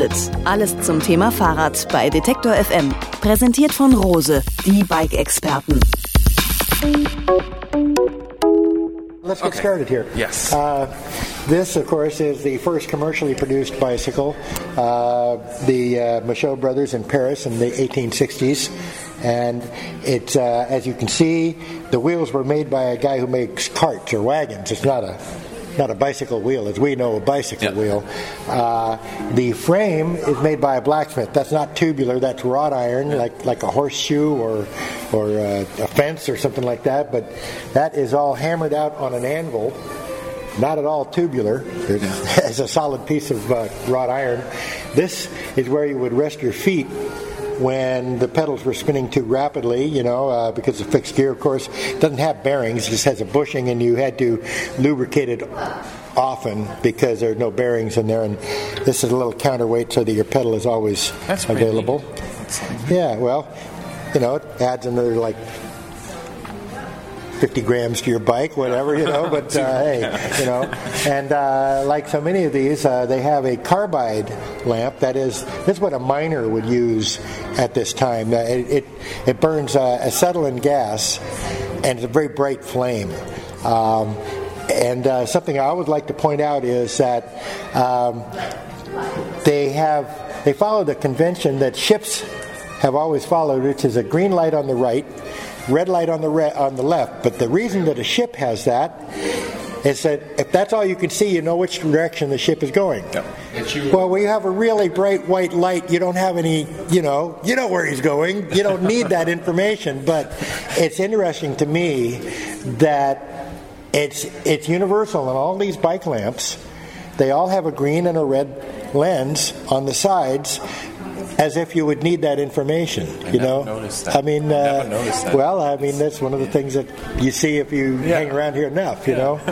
Fahrersitz. Alles zum Thema Fahrrad bei Detektor FM. Präsentiert von Rose, die Bike-Experten. Let's get started here. Yes. This, of course, is the first commercially produced bicycle. The Michaud brothers in Paris in the 1860s. And it's, as you can see, the wheels were made by a guy who makes carts or wagons. It's not a bicycle wheel, as we know a bicycle wheel. The frame is made by a blacksmith. That's not tubular. That's wrought iron, like a horseshoe or a fence or something like that. But that is all hammered out on an anvil. Not at all tubular. It's a solid piece of wrought iron. This is where you would rest your feet when the pedals were spinning too rapidly, because the fixed gear, of course, doesn't have bearings, it just has a bushing, and you had to lubricate it often because there are no bearings in there, and this is a little counterweight so that your pedal is always available. Yeah, well, it adds another 50 grams to your bike, whatever, but hey, and like so many of these, they have a carbide lamp. This is what a miner would use at this time. It burns acetylene gas, and it's a very bright flame. And something I always like to point out is that they follow the convention that ships have always followed, which is a green light on the right, red light on the left. But the reason that a ship has that is that if that's all you can see, you know which direction the ship is going. Yep. Well, when you have a really bright white light, you don't have any, you know where he's going. You don't need that information. But it's interesting to me that it's universal in all these bike lamps. They all have a green and a red lens on the sides, as if you would need that information, Never noticed that. Never noticed that. Well, that's one of the things that you see if you hang around here enough,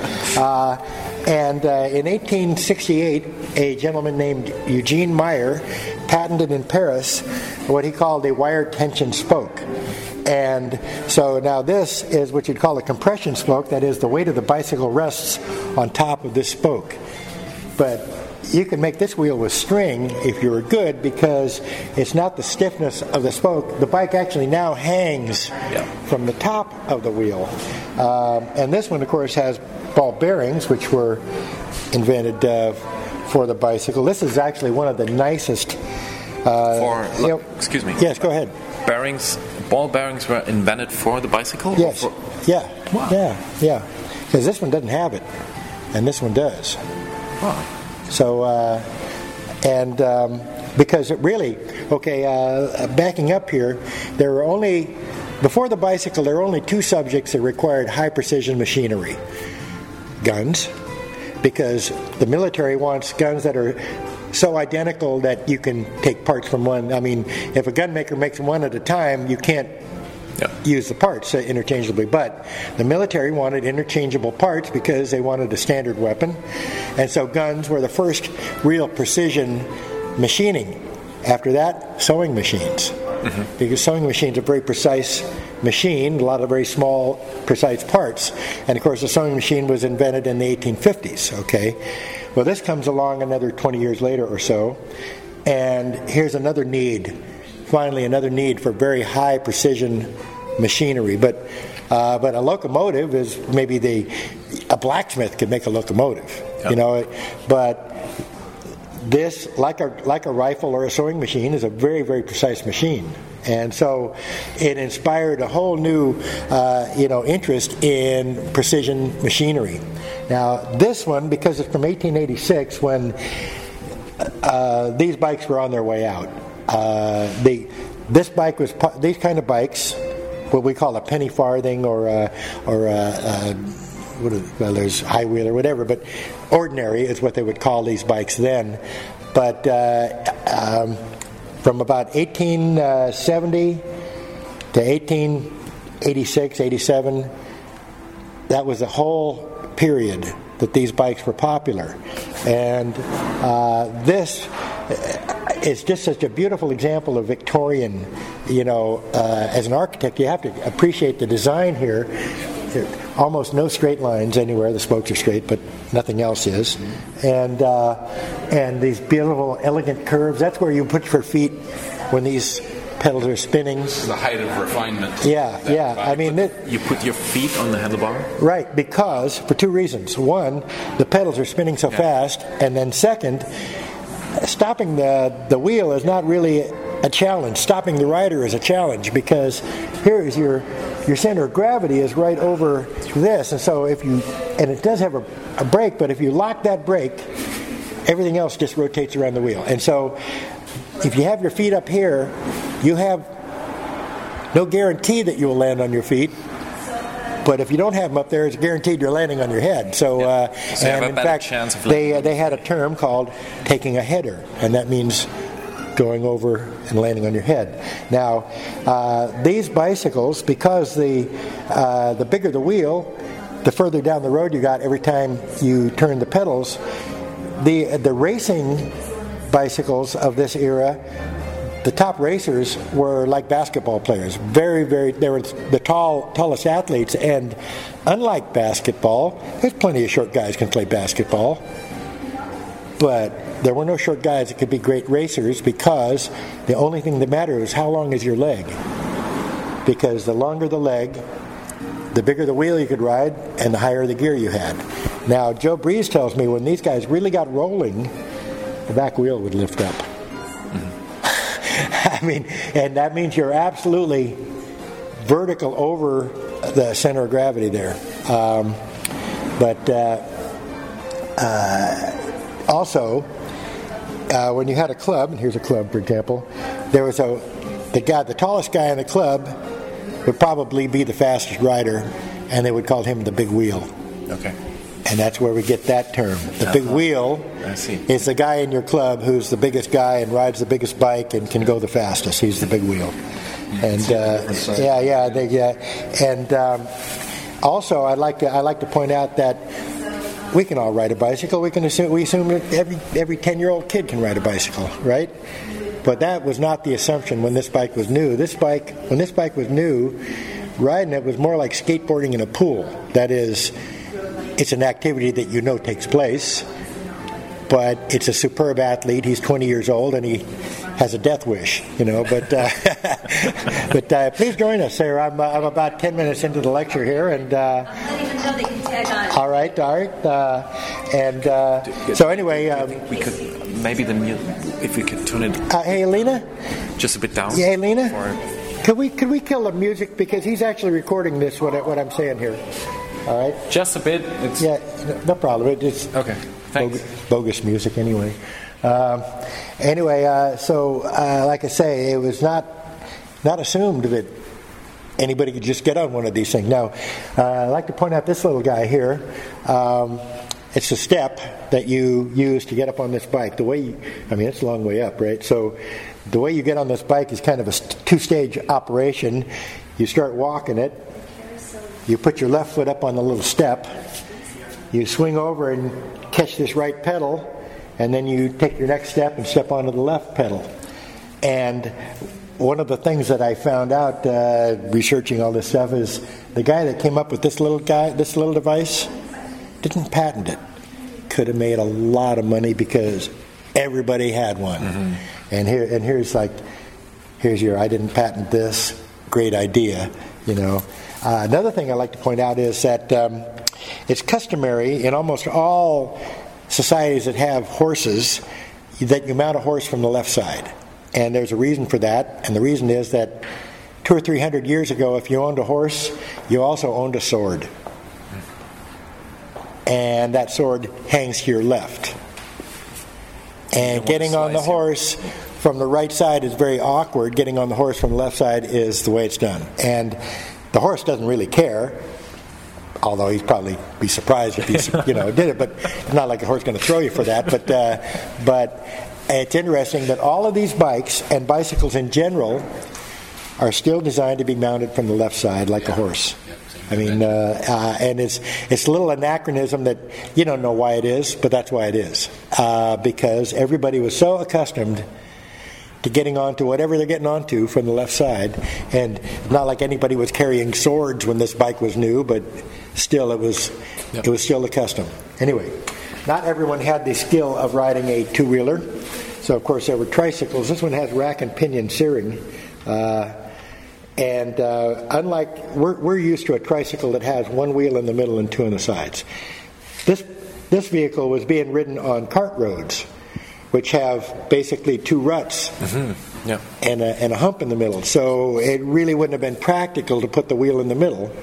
And in 1868, a gentleman named Eugene Meyer patented in Paris what he called a wire tension spoke. And so now this is what you'd call a compression spoke. That is, the weight of the bicycle rests on top of this spoke. But you can make this wheel with string if you were good, because it's not the stiffness of the spoke. The bike actually now hangs from the top of the wheel. And this one, of course, has ball bearings, which were invented for the bicycle. This is actually one of the nicest... excuse me. Yes, go ahead. Ball bearings were invented for the bicycle? Yes. Wow. Yeah. Because this one doesn't have it, and this one does. Wow. So, because it really, backing up here, before the bicycle, there were only two subjects that required high precision machinery. Guns, because the military wants guns that are so identical that you can take parts from one. If a gun maker makes one at a time, you can't use the parts interchangeably, but the military wanted interchangeable parts because they wanted a standard weapon, and so guns were the first real precision machining. After that, sewing machines, because sewing machines are a very precise machine, a lot of very small, precise parts, and of course the sewing machine was invented in the 1850s. Well, this comes along another 20 years later or so, and here's another need. Finally, another need for very high precision machinery. But a locomotive is maybe a blacksmith could make a locomotive, But this, like a rifle or a sewing machine, is a very, very precise machine. And so it inspired a whole new, interest in precision machinery. Now, this one, because it's from 1886, when these bikes were on their way out. These kind of bikes, what we call a penny farthing there's high wheel or whatever, but ordinary is what they would call these bikes then. But from about 1870 to 1886, 87, that was the whole period that these bikes were popular. And this is just such a beautiful example of Victorian, as an architect, you have to appreciate the design here. almost no straight lines anywhere. The spokes are straight, but nothing else is. And these beautiful, elegant curves. That's where you put your feet when these pedals are spinning. The height of refinement. Yeah. I mean, you put your feet on the handlebar? Right, because for two reasons. One, the pedals are spinning so fast, and then second, stopping the wheel is not really a challenge. Stopping the rider is a challenge, because here is your center of gravity is right over this, and so and it does have a brake, but if you lock that brake, everything else just rotates around the wheel. And so if you have your feet up here, you have no guarantee that you will land on your feet. But if you don't have them up there, it's guaranteed you're landing on your head. So and in fact, they had a term called taking a header, and that means going over and landing on your head. Now, these bicycles, because the bigger the wheel, the further down the road you got every time you turn the pedals. The racing bicycles of this era, the top racers were like basketball players. Very, very, they were the tallest athletes. And unlike basketball, there's plenty of short guys can play basketball. But there were no short guys that could be great racers, because the only thing that mattered was how long is your leg. Because the longer the leg, the bigger the wheel you could ride, and the higher the gear you had. Now, Joe Breeze tells me when these guys really got rolling, the back wheel would lift up. I mean, and that means you're absolutely vertical over the center of gravity there. Also, when you had a club, and here's a club, for example, there was the tallest guy in the club would probably be the fastest rider, and they would call him the big wheel. Okay. And that's where we get that term. The big wheel is the guy in your club who's the biggest guy and rides the biggest bike and can go the fastest. He's the big wheel. And also, I'd like to point out that we can all ride a bicycle. We assume that every 10-year-old kid can ride a bicycle, right? But that was not the assumption when this bike was new. When this bike was new, riding it was more like skateboarding in a pool. That is, it's an activity that you know takes place, but it's a superb athlete. He's 20 years old and he has a death wish, But please join us, Sarah. I'm about 10 minutes into the lecture here, and I don't even know they can tag on. All right. So anyway, I think we could maybe if we could tune it. Hey, Alina. Just a bit down. Yeah, Alina. Could we kill the music, because he's actually recording this what I'm saying here. All right. Just a bit. No problem. It's okay. Thanks. Bogus music anyway. So like I say, it was not assumed that anybody could just get on one of these things. Now, I'd like to point out this little guy here. It's a step that you use to get up on this bike. It's a long way up, right? So the way you get on this bike is kind of a two-stage operation. You start walking it. You put your left foot up on the little step. You swing over and catch this right pedal, and then you take your next step and step onto the left pedal. And one of the things that I found out researching all this stuff is the guy that came up with this little device didn't patent it. Could have made a lot of money because everybody had one. Mm-hmm. And here's your I didn't patent this, great idea, Another thing I'd like to point out is that it's customary in almost all societies that have horses that you mount a horse from the left side. And there's a reason for that, and the reason is that 200 or 300 years ago, if you owned a horse, you also owned a sword. And that sword hangs to your left. And getting on the horse from the right side is very awkward. Getting on the horse from the left side is the way it's done. And the horse doesn't really care, although he'd probably be surprised if he did it. But it's not like the horse is going to throw you for that. But it's interesting that all of these bikes and bicycles in general are still designed to be mounted from the left side like a horse. And it's a little anachronism that you don't know why it is, but that's why it is. Because everybody was so accustomed to getting onto whatever they're getting onto from the left side. And not like anybody was carrying swords when this bike was new, but still it was still the custom. Anyway, not everyone had the skill of riding a two-wheeler. So, of course, there were tricycles. This one has rack and pinion steering. And unlike, we're used to a tricycle that has one wheel in the middle and two on the sides. This vehicle was being ridden on cart roads, which have basically two ruts and a hump in the middle. So it really wouldn't have been practical to put the wheel in the middle.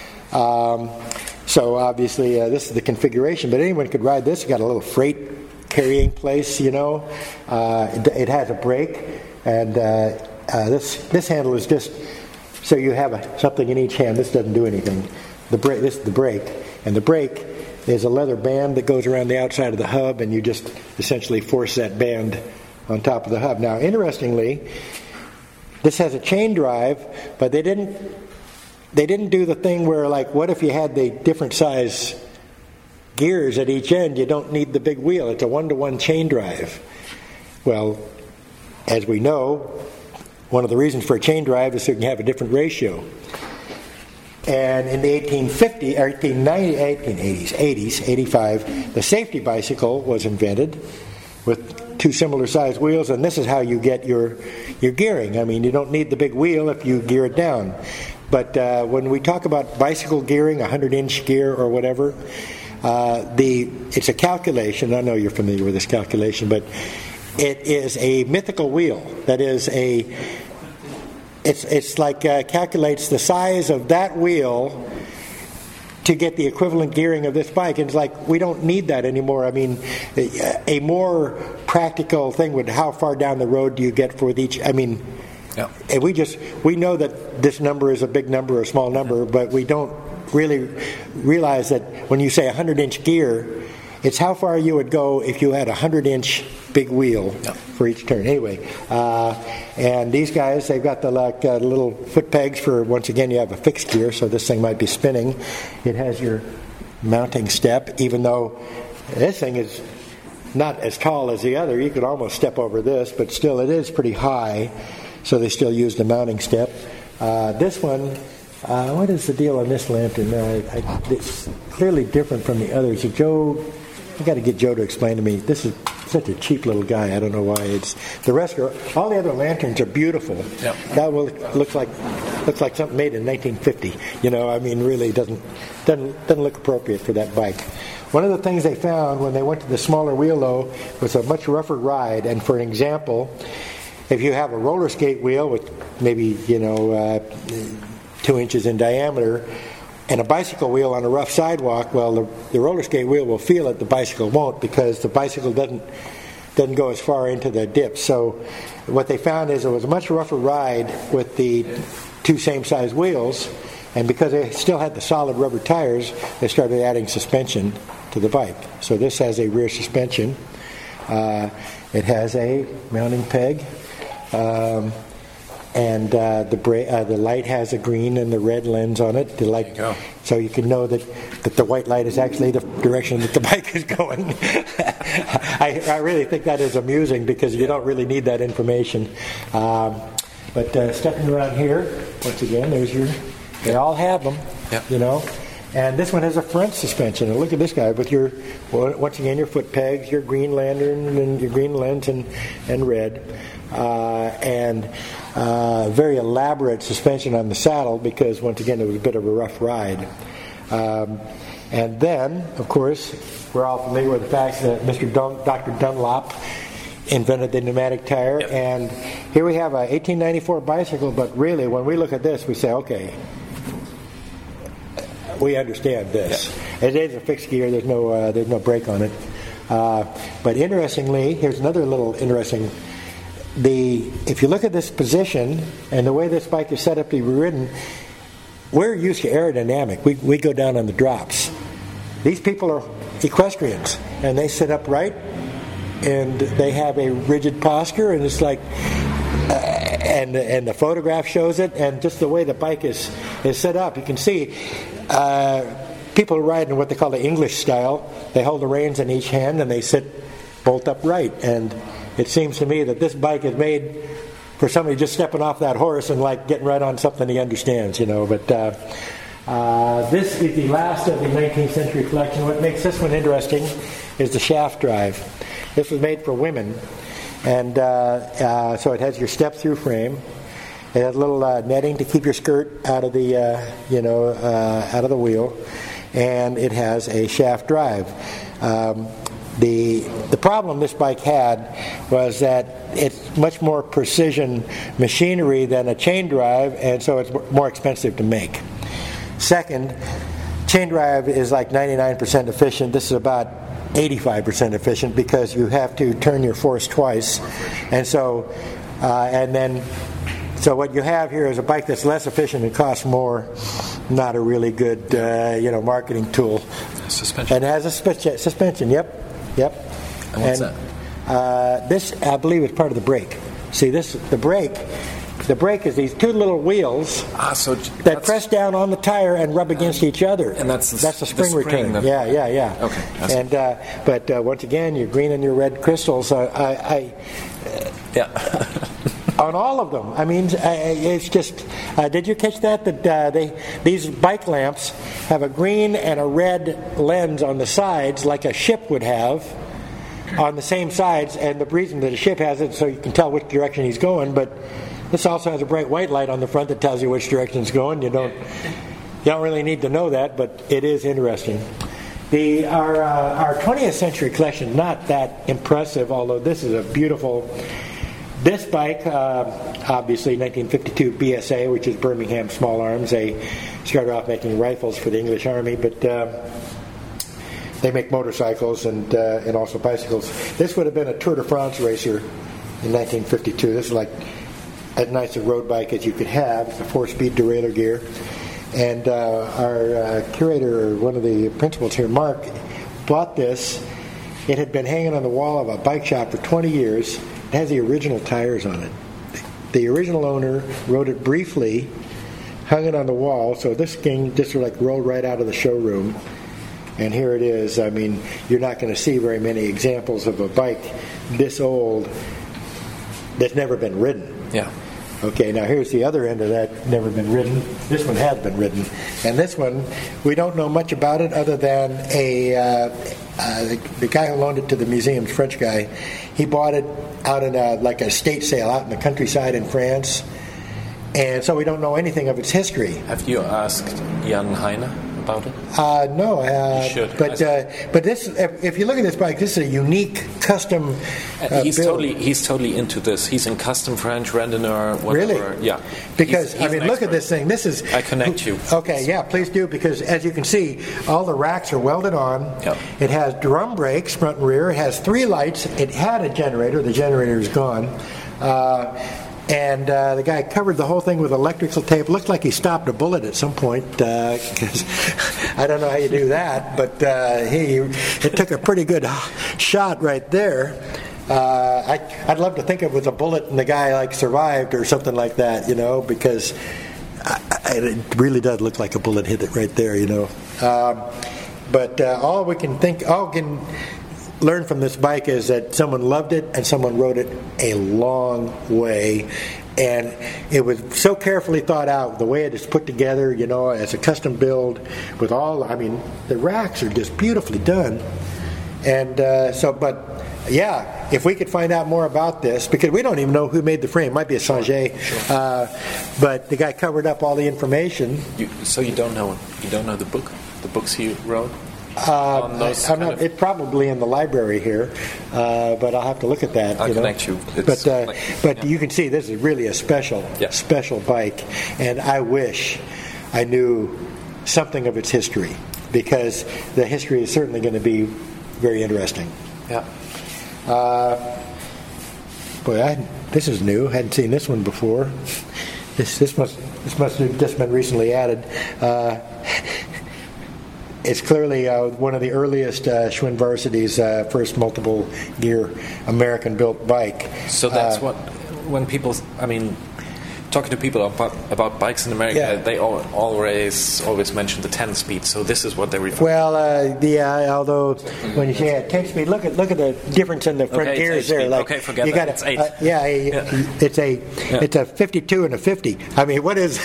So obviously this is the configuration, but anyone could ride this. It's got a little freight carrying place, you know. It has a brake, and this handle is just so you have something in each hand. This doesn't do anything. This is the brake, and the brake is a leather band that goes around the outside of the hub, and you just essentially force that band on top of the hub. Now, interestingly, this has a chain drive, but they didn't do the thing where, like, what if you had the different size gears at each end? You don't need the big wheel. It's a 1-to-1 chain drive. Well, as we know, one of the reasons for a chain drive is so you can have a different ratio. And in the 1885, the safety bicycle was invented with two similar sized wheels, and this is how you get your gearing. I mean, you don't need the big wheel if you gear it down. But when we talk about bicycle gearing, 100-inch gear or whatever, it's a calculation. I know you're familiar with this calculation, but it is a mythical wheel. That is it's like calculates the size of that wheel to get the equivalent gearing of this bike. And it's like, we don't need that anymore. I mean, a more practical thing would, how far down the road do you get for each? I mean, and we know that this number is a big number or a small number, but we don't really realize that when you say 100-inch gear, it's how far you would go if you had a 100-inch big wheel for each turn. Anyway, and these guys, they've got the little foot pegs for, once again, you have a fixed gear, so this thing might be spinning. It has your mounting step, even though this thing is not as tall as the other. You could almost step over this, but still it is pretty high, so they still use the mounting step. This one, what is the deal on this lantern? It's clearly different from the others. Joe, I got to get Joe to explain to me. This is such a cheap little guy. I don't know why. All the other lanterns are beautiful. Yep. That looks like something made in 1950. You know, I mean, really doesn't look appropriate for that bike. One of the things they found when they went to the smaller wheel, though, was a much rougher ride. And for an example, if you have a roller skate wheel with maybe 2 inches in diameter, and a bicycle wheel on a rough sidewalk, well, the roller skate wheel will feel it, the bicycle won't, because the bicycle doesn't go as far into the dip. So what they found is it was a much rougher ride with the two same size wheels, and because they still had the solid rubber tires, they started adding suspension to the bike. So this has a rear suspension. It has a mounting peg. And the light has a green and the red lens on it. The light, so you can know that the white light is actually the direction that the bike is going. I really think that is amusing because you don't really need that information. But stepping around here, once again, they all have them, you know. And this one has a front suspension. And look at this guy with once again, your foot pegs, your green lantern, and your green lens and red. And very elaborate suspension on the saddle because, once again, it was a bit of a rough ride. And then, of course, we're all familiar with the fact that Dr. Dunlop invented the pneumatic tire. Yep. And here we have a 1894 bicycle, but really, when we look at this, we say, okay, we understand this. Yep. It is a fixed gear. There's no brake on it. But interestingly, here's another little interesting. If you look at this position and the way this bike is set up to be ridden, we're used to aerodynamic. We go down on the drops. These people are equestrians, and they sit upright, and they have a rigid posture, and it's like, and the photograph shows it, and just the way the bike is set up, you can see people ride in what they call the English style. They hold the reins in each hand, and they sit bolt upright, and it seems to me that this bike is made for somebody just stepping off that horse and like getting right on something he understands, But this is the last of the 19th century collection. What makes this one interesting is the shaft drive. This was made for women, and so it has your step-through frame. It has a little netting to keep your skirt out of the out of the wheel, and it has a shaft drive. The problem this bike had was that it's much more precision machinery than a chain drive, and so it's more expensive to make. Second, chain drive is like 99% efficient. This is about 85% efficient because you have to turn your force twice, and so so what you have here is a bike that's less efficient and costs more. Not a really good marketing tool. Suspension. And it has a suspension. Yep. And what's that? This, I believe, is part of the brake. See, the brake is these two little wheels that press down on the tire and rub against each other. And that's the spring return. Yeah. Okay. And but once again, your green and your red crystals. On all of them. I mean, it's just. Did you catch that? That these bike lamps have a green and a red lens on the sides, like a ship would have, on the same sides. And the reason that a ship has it, so you can tell which direction he's going. But this also has a bright white light on the front that tells you which direction it's going. You don't really need to know that, but it is interesting. Our 20th century collection, not that impressive, although this is a beautiful. This bike, obviously 1952 BSA, which is Birmingham Small Arms. They started off making rifles for the English Army, but they make motorcycles and also bicycles. This would have been a Tour de France racer in 1952. This is like as nice a road bike as you could have. It's a 4-speed derailleur gear. And our curator, one of the principals here, Mark, bought this. It had been hanging on the wall of a bike shop for 20 years. It has the original tires on it. The original owner rode it briefly, hung it on the wall, so this thing just rolled right out of the showroom. And here it is. I mean, you're not going to see very many examples of a bike this old that's never been ridden. Yeah. Okay, now here's the other end of that, never been ridden. This one has been ridden. And this one, we don't know much about it other than the guy who loaned it to the museum's French guy, he bought it out in a estate sale out in the countryside in France. And so we don't know anything of its history. Have you asked Jan Heine about it? No. You should. But this, if you look at this bike, this is a unique custom he's build. He's totally into this. He's in custom French, Randonneur, whatever. Really? Yeah. Because, he's look at this thing. This is... I connect you. Okay, yeah, please do, because as you can see, all the racks are welded on. Yep. It has drum brakes, front and rear. It has 3 lights. It had a generator. The generator is gone. And the guy covered the whole thing with electrical tape. Looked like he stopped a bullet at some point, because I don't know how you do that, but it took a pretty good shot right there. I'd love to think it was a bullet and the guy survived or something like that, because it really does look like a bullet hit it right there, But all we can learn from this bike is that someone loved it and someone rode it a long way, and it was so carefully thought out, the way it is put together, as a custom build with all, the racks are just beautifully done. And if we could find out more about this, because we don't even know who made the frame. It might be a Sanger, but the guy covered up all the information. So you don't know the books he wrote? It's probably in the library here, but I'll have to look at that. I'll connect you. But you can see this is really a special bike, and I wish I knew something of its history, because the history is certainly going to be very interesting. Yeah. This is new. Hadn't seen this one before. This must have just been recently added. It's clearly one of the earliest Schwinn Varsity's first multiple gear American built bike. So that's when people, talking to people about bikes in America, Yeah. they always mention the 10-speed. So this is what they refer. Well, although when you say 10-speed, look at the difference in the front Okay, it's gears there. 8-speed. Like, Okay, forget you that. got It's 8. It's a 52 and a 50. I mean, what is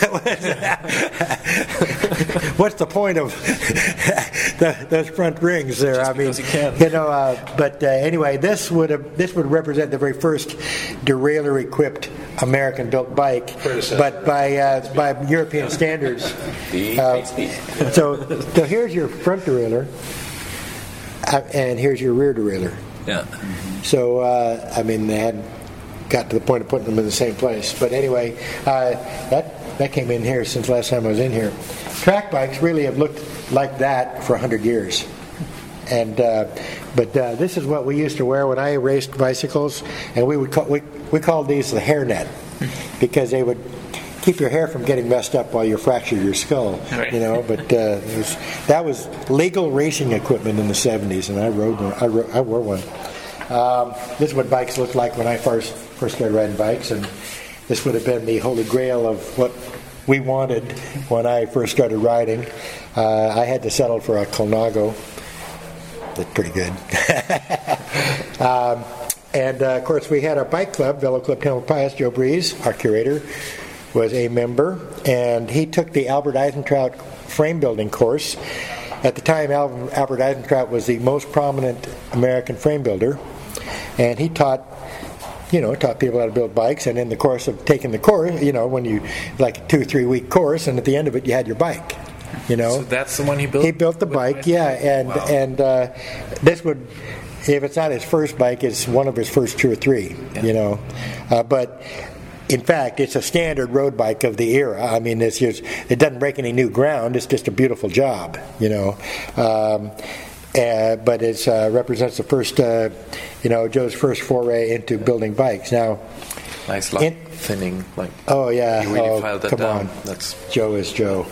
what's the point of those front rings there? Just I mean, because you can. but anyway, this would represent the very first derailleur-equipped American-built bike, but by European standards. The 8-speed. So here's your front derailleur, and here's your rear derailleur. Yeah. So I mean, they hadn't got to the point of putting them in the same place. But anyway, that came in here since last time I was in here. Track bikes really have looked like that for 100 years. And but this is what we used to wear when I raced bicycles, and we called these the hairnet because they would keep your hair from getting messed up while you fractured your skull. Right. You know, but that was legal racing equipment in the 70s, and I rode one. I wore one. This is what bikes looked like when I first started riding bikes, and this would have been the holy grail of what we wanted when I first started riding. I had to settle for a Colnago. That's pretty good. And of course, we had our bike club, Velo Club Tamalpais. Joe Breeze, our curator, was a member, and he took the Albert Eisentraut frame building course. At the time, Albert Eisentraut was the most prominent American frame builder, and he taught people how to build bikes. And in the course of taking the course, when you like a 2-3 week course, and at the end of it, you had your bike. So that's the one he built? He built the bike, yeah, and this would, if it's not his first bike, it's one of his first 2 or 3, but in fact, it's a standard road bike of the era. I mean, it doesn't break any new ground. It's just a beautiful job, but it represents the first, Joe's first foray into building bikes. Now, nice line thinning, like. Oh yeah! You really filed that come down. on. Joe is Joe.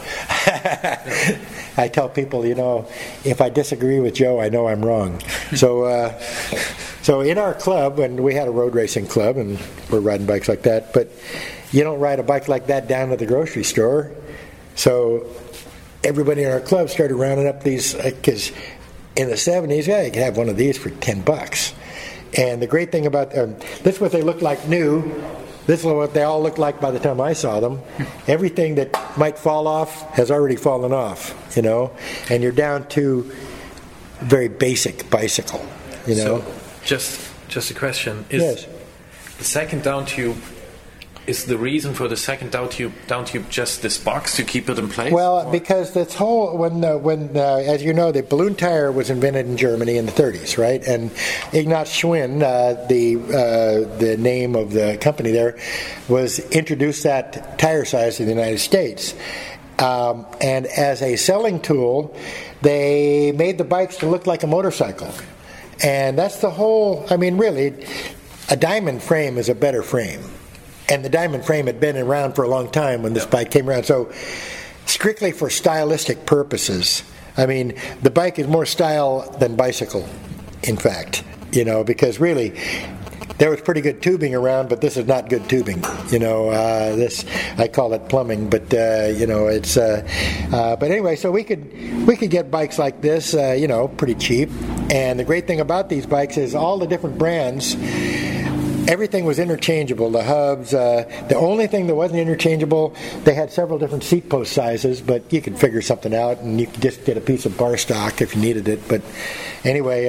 I tell people, if I disagree with Joe, I know I'm wrong. So in our club, and we had a road racing club, and we're riding bikes like that. But you don't ride a bike like that down to the grocery store. So everybody in our club started rounding up these, because in the 70s, you could have one of these for $10. And the great thing about this is what they look like new. This is what they all looked like by the time I saw them. Everything that might fall off has already fallen off, and you're down to very basic bicycle, So, just a question: Yes. The second down tube? Is the reason for the second down tube just this box to keep it in place? Well, because this whole when as you know, the balloon tire was invented in Germany in the 30s, right? And Ignaz Schwinn, the name of the company there, was introduced that tire size in the United States, and as a selling tool, they made the bikes to look like a motorcycle, and that's the whole. I mean, really, a diamond frame is a better frame. And the diamond frame had been around for a long time when this bike came around. So, strictly for stylistic purposes, I mean, the bike is more style than bicycle, in fact. Because really, there was pretty good tubing around, but this is not good tubing. This, I call it plumbing, but it's. But anyway, so we could get bikes like this, pretty cheap. And the great thing about these bikes is all the different brands. Everything was interchangeable. The hubs, the only thing that wasn't interchangeable, they had several different seat post sizes, but you could figure something out, and you could just get a piece of bar stock if you needed it. But anyway,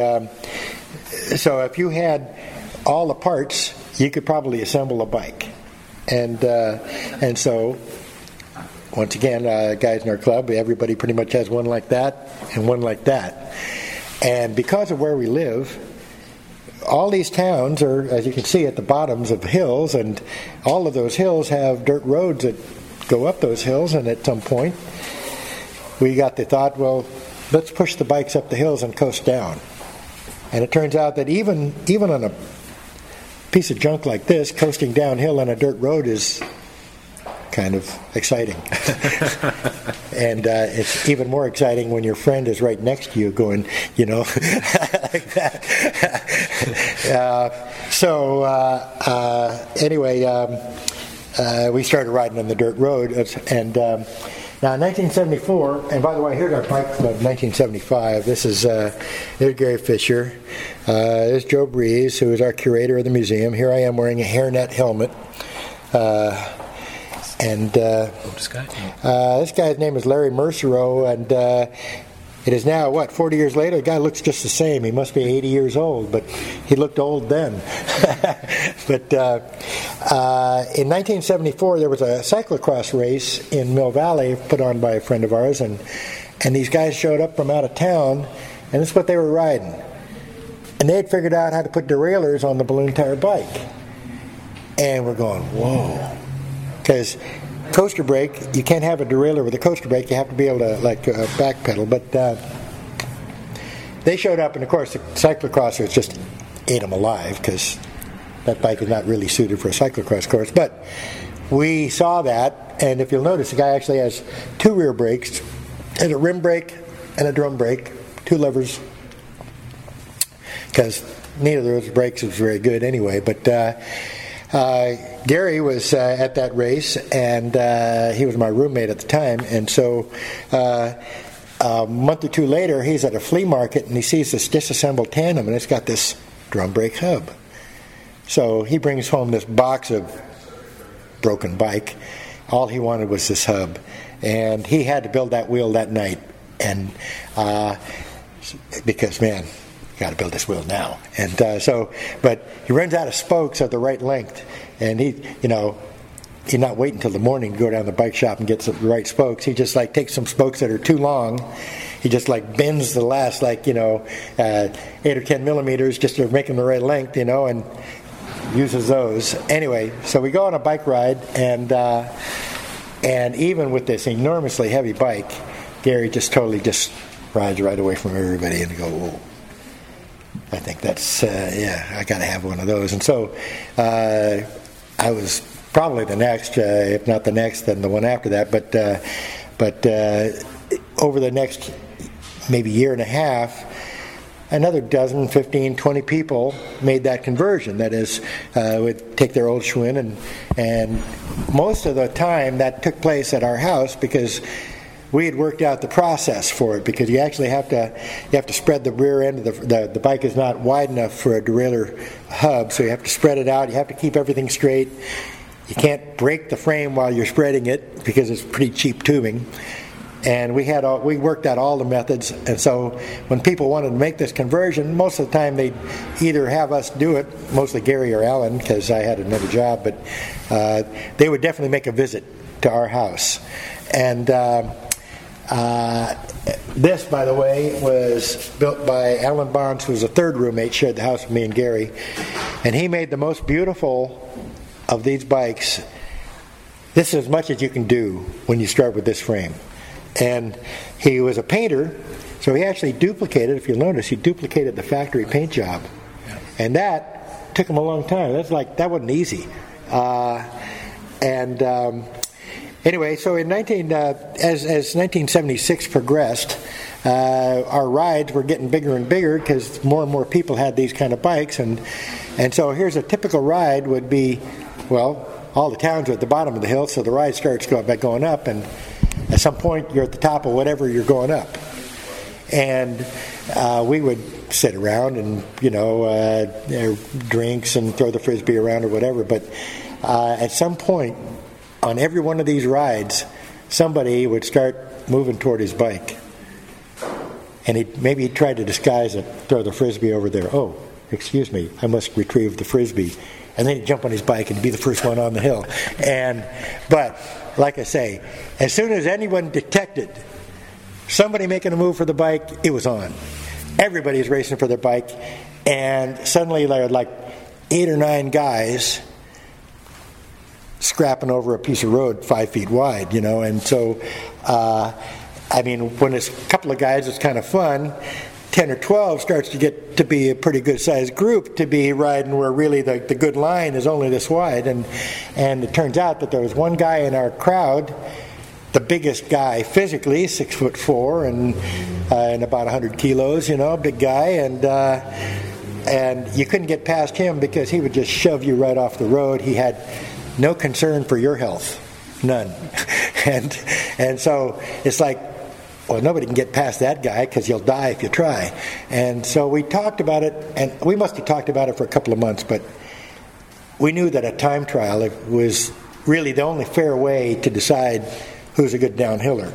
so if you had all the parts, you could probably assemble a bike. And so, once again, guys in our club, everybody pretty much has one like that and one like that. And because of where we live, all these towns are, as you can see, at the bottoms of hills, and all of those hills have dirt roads that go up those hills, and at some point we got the thought, well, let's push the bikes up the hills and coast down. And it turns out that even on a piece of junk like this, coasting downhill on a dirt road is kind of exciting. And it's even more exciting when your friend is right next to you going, like that. Anyway, we started riding on the dirt road. And now in 1974, and by the way, here's our bike club, 1975. This is there's Gary Fisher. There's Joe Breeze, who is our curator of the museum. Here I am wearing a hairnet helmet. This guy's name is Larry Mercereau, and it is now, 40 years later, the guy looks just the same. He must be 80 years old, but he looked old then. But in 1974, there was a cyclocross race in Mill Valley put on by a friend of ours, and these guys showed up from out of town, and this is what they were riding. And they had figured out how to put derailleurs on the balloon tire bike. And we're going, whoa. Because coaster brake, you can't have a derailleur with a coaster brake. You have to be able to backpedal. But they showed up, and of course the cyclocrossers just ate them alive because that bike is not really suited for a cyclocross course. But we saw that, and if you'll notice, the guy actually has two rear brakes, and a rim brake and a drum brake, two levers, because neither of those brakes was very good anyway. But Gary was at that race, and he was my roommate at the time. And so a month or two later, he's at a flea market, and he sees this disassembled tandem, and it's got this drum brake hub. So he brings home this box of broken bike. All he wanted was this hub, and he had to build that wheel that night. And because, man, got to build this wheel now. And but he runs out of spokes of the right length, and he's not waiting until the morning to go down to the bike shop and get the right spokes. He just takes some spokes that are too long. He just bends the last 8 or 10 millimeters just to make them the right length, and uses those. Anyway, so we go on a bike ride, and even with this enormously heavy bike, Gary just totally rides right away from everybody, and go, whoa. I think that's I got to have one of those. And so I was probably the next, if not the next, then the one after that. But over the next maybe year and a half, another dozen, 15, 20 people made that conversion. That is, would take their old Schwinn, and most of the time that took place at our house because we had worked out the process for it, because you actually have to spread the rear end of the bike is not wide enough for a derailleur hub, so you have to spread it out. You have to keep everything straight. You can't break the frame while you're spreading it because it's pretty cheap tubing. And we worked out all the methods, and so when people wanted to make this conversion, most of the time they'd either have us do it, mostly Gary or Alan, because I had another job, but they would definitely make a visit to our house. And this, by the way, was built by Alan Barnes, who was a third roommate, shared the house with me and Gary, and he made the most beautiful of these bikes. This is as much as you can do when you start with this frame. And he was a painter, so he actually duplicated, if you'll notice, he duplicated the factory paint job. And that took him a long time. That wasn't easy. Anyway, so in as 1976 progressed, our rides were getting bigger and bigger because more and more people had these kind of bikes, and so here's a typical ride would be, all the towns are at the bottom of the hill, so the ride starts going up, and at some point you're at the top of whatever you're going up, and we would sit around and drinks and throw the frisbee around or whatever, but at some point on every one of these rides, somebody would start moving toward his bike. And he'd try to disguise it, throw the frisbee over there. Oh, excuse me, I must retrieve the frisbee. And then he'd jump on his bike and be the first one on the hill. But, like I say, as soon as anyone detected somebody making a move for the bike, it was on. Everybody's racing for their bike. And suddenly there were 8 or 9 guys scrapping over a piece of road 5 feet wide, and so when it's a couple of guys, it's kind of fun. 10 or 12 starts to get to be a pretty good sized group to be riding where really the good line is only this wide, and it turns out that there was one guy in our crowd, the biggest guy physically, 6'4" and about 100 kilos, big guy, and you couldn't get past him because he would just shove you right off the road. He had no concern for your health, none. and so it's like, well, nobody can get past that guy because you'll die if you try. And so we talked about it, and we must have talked about it for a couple of months, but we knew that a time trial was really the only fair way to decide who's a good downhiller.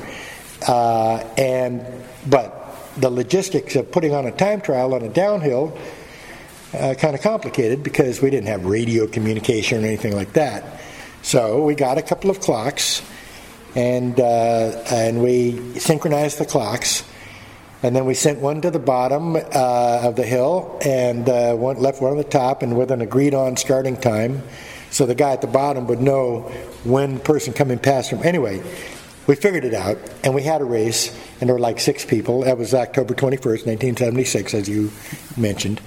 But the logistics of putting on a time trial on a downhill kind of complicated because we didn't have radio communication or anything like that. So we got a couple of clocks, and we synchronized the clocks, and then we sent one to the bottom of the hill and left one on the top, and with an agreed-on starting time, so the guy at the bottom would know when the person coming past him. Anyway, we figured it out, and we had a race, and there were like 6 people. That was October 21st, 1976, as you mentioned.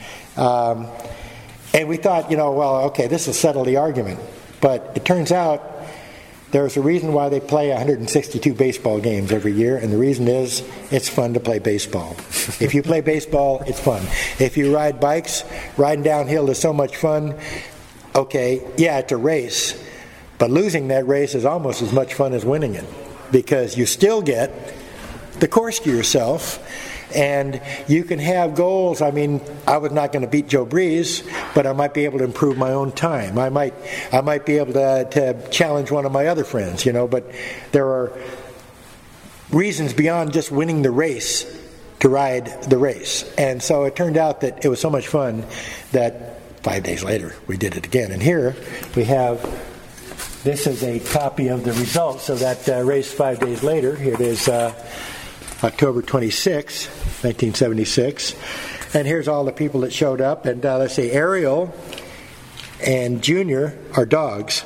And we thought, well, okay, this will settle the argument. But it turns out there's a reason why they play 162 baseball games every year, and the reason is it's fun to play baseball. If you play baseball, it's fun. If you ride bikes, riding downhill is so much fun. Okay, yeah, it's a race, but losing that race is almost as much fun as winning it, because you still get the course to yourself, and you can have goals. I mean, I was not going to beat Joe Breeze, but I might be able to improve my own time. I might be able to challenge one of my other friends, but there are reasons beyond just winning the race to ride the race. And so it turned out that it was so much fun that 5 days later we did it again. And here we have, this is a copy of the results of that race 5 days later. Here it is, October 26, 1976. And here's all the people that showed up. And let's see, Ariel and Junior are dogs.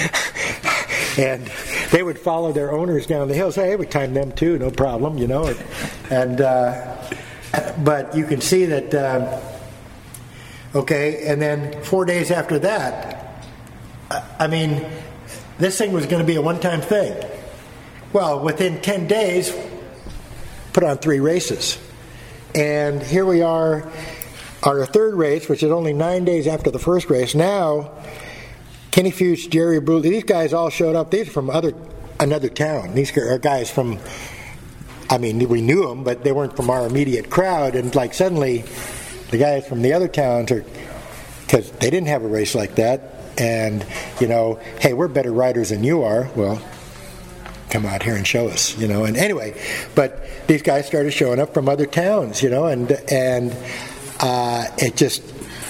And they would follow their owners down the hill. Say, hey, we timed them too, no problem, And but you can see that, okay, and then 4 days after that, I mean, this thing was going to be a one-time thing. Well, within 10 days, put on 3 races. And here we are, our third race, which is only 9 days after the first race. Now, Kenny Fuchs, Jerry Bruley, these guys all showed up. These are from another town. These are guys from, I mean, we knew them, but they weren't from our immediate crowd. And like suddenly, the guys from the other towns are, because they didn't have a race like that. And, hey, we're better riders than you are. Well, come out here and show us, And anyway, but these guys started showing up from other towns, and it just,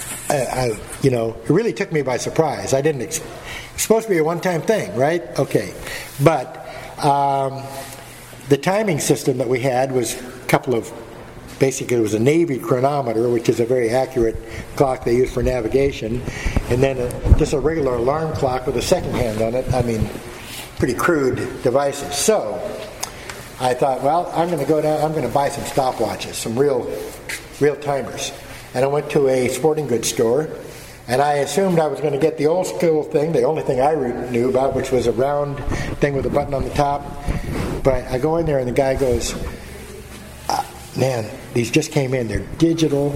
it really took me by surprise. I didn't. It's supposed to be a one-time thing, right? Okay, but the timing system that we had was a couple of. Basically, it was a Navy chronometer, which is a very accurate clock they use for navigation, and then just a regular alarm clock with a second hand on it. I mean, pretty crude devices. So I thought, well, I'm going to go down. I'm going to buy some stopwatches, some real timers. And I went to a sporting goods store, and I assumed I was going to get the old school thing, the only thing I knew about, which was a round thing with a button on the top. But I go in there, and the guy goes, man, these just came in. They're digital,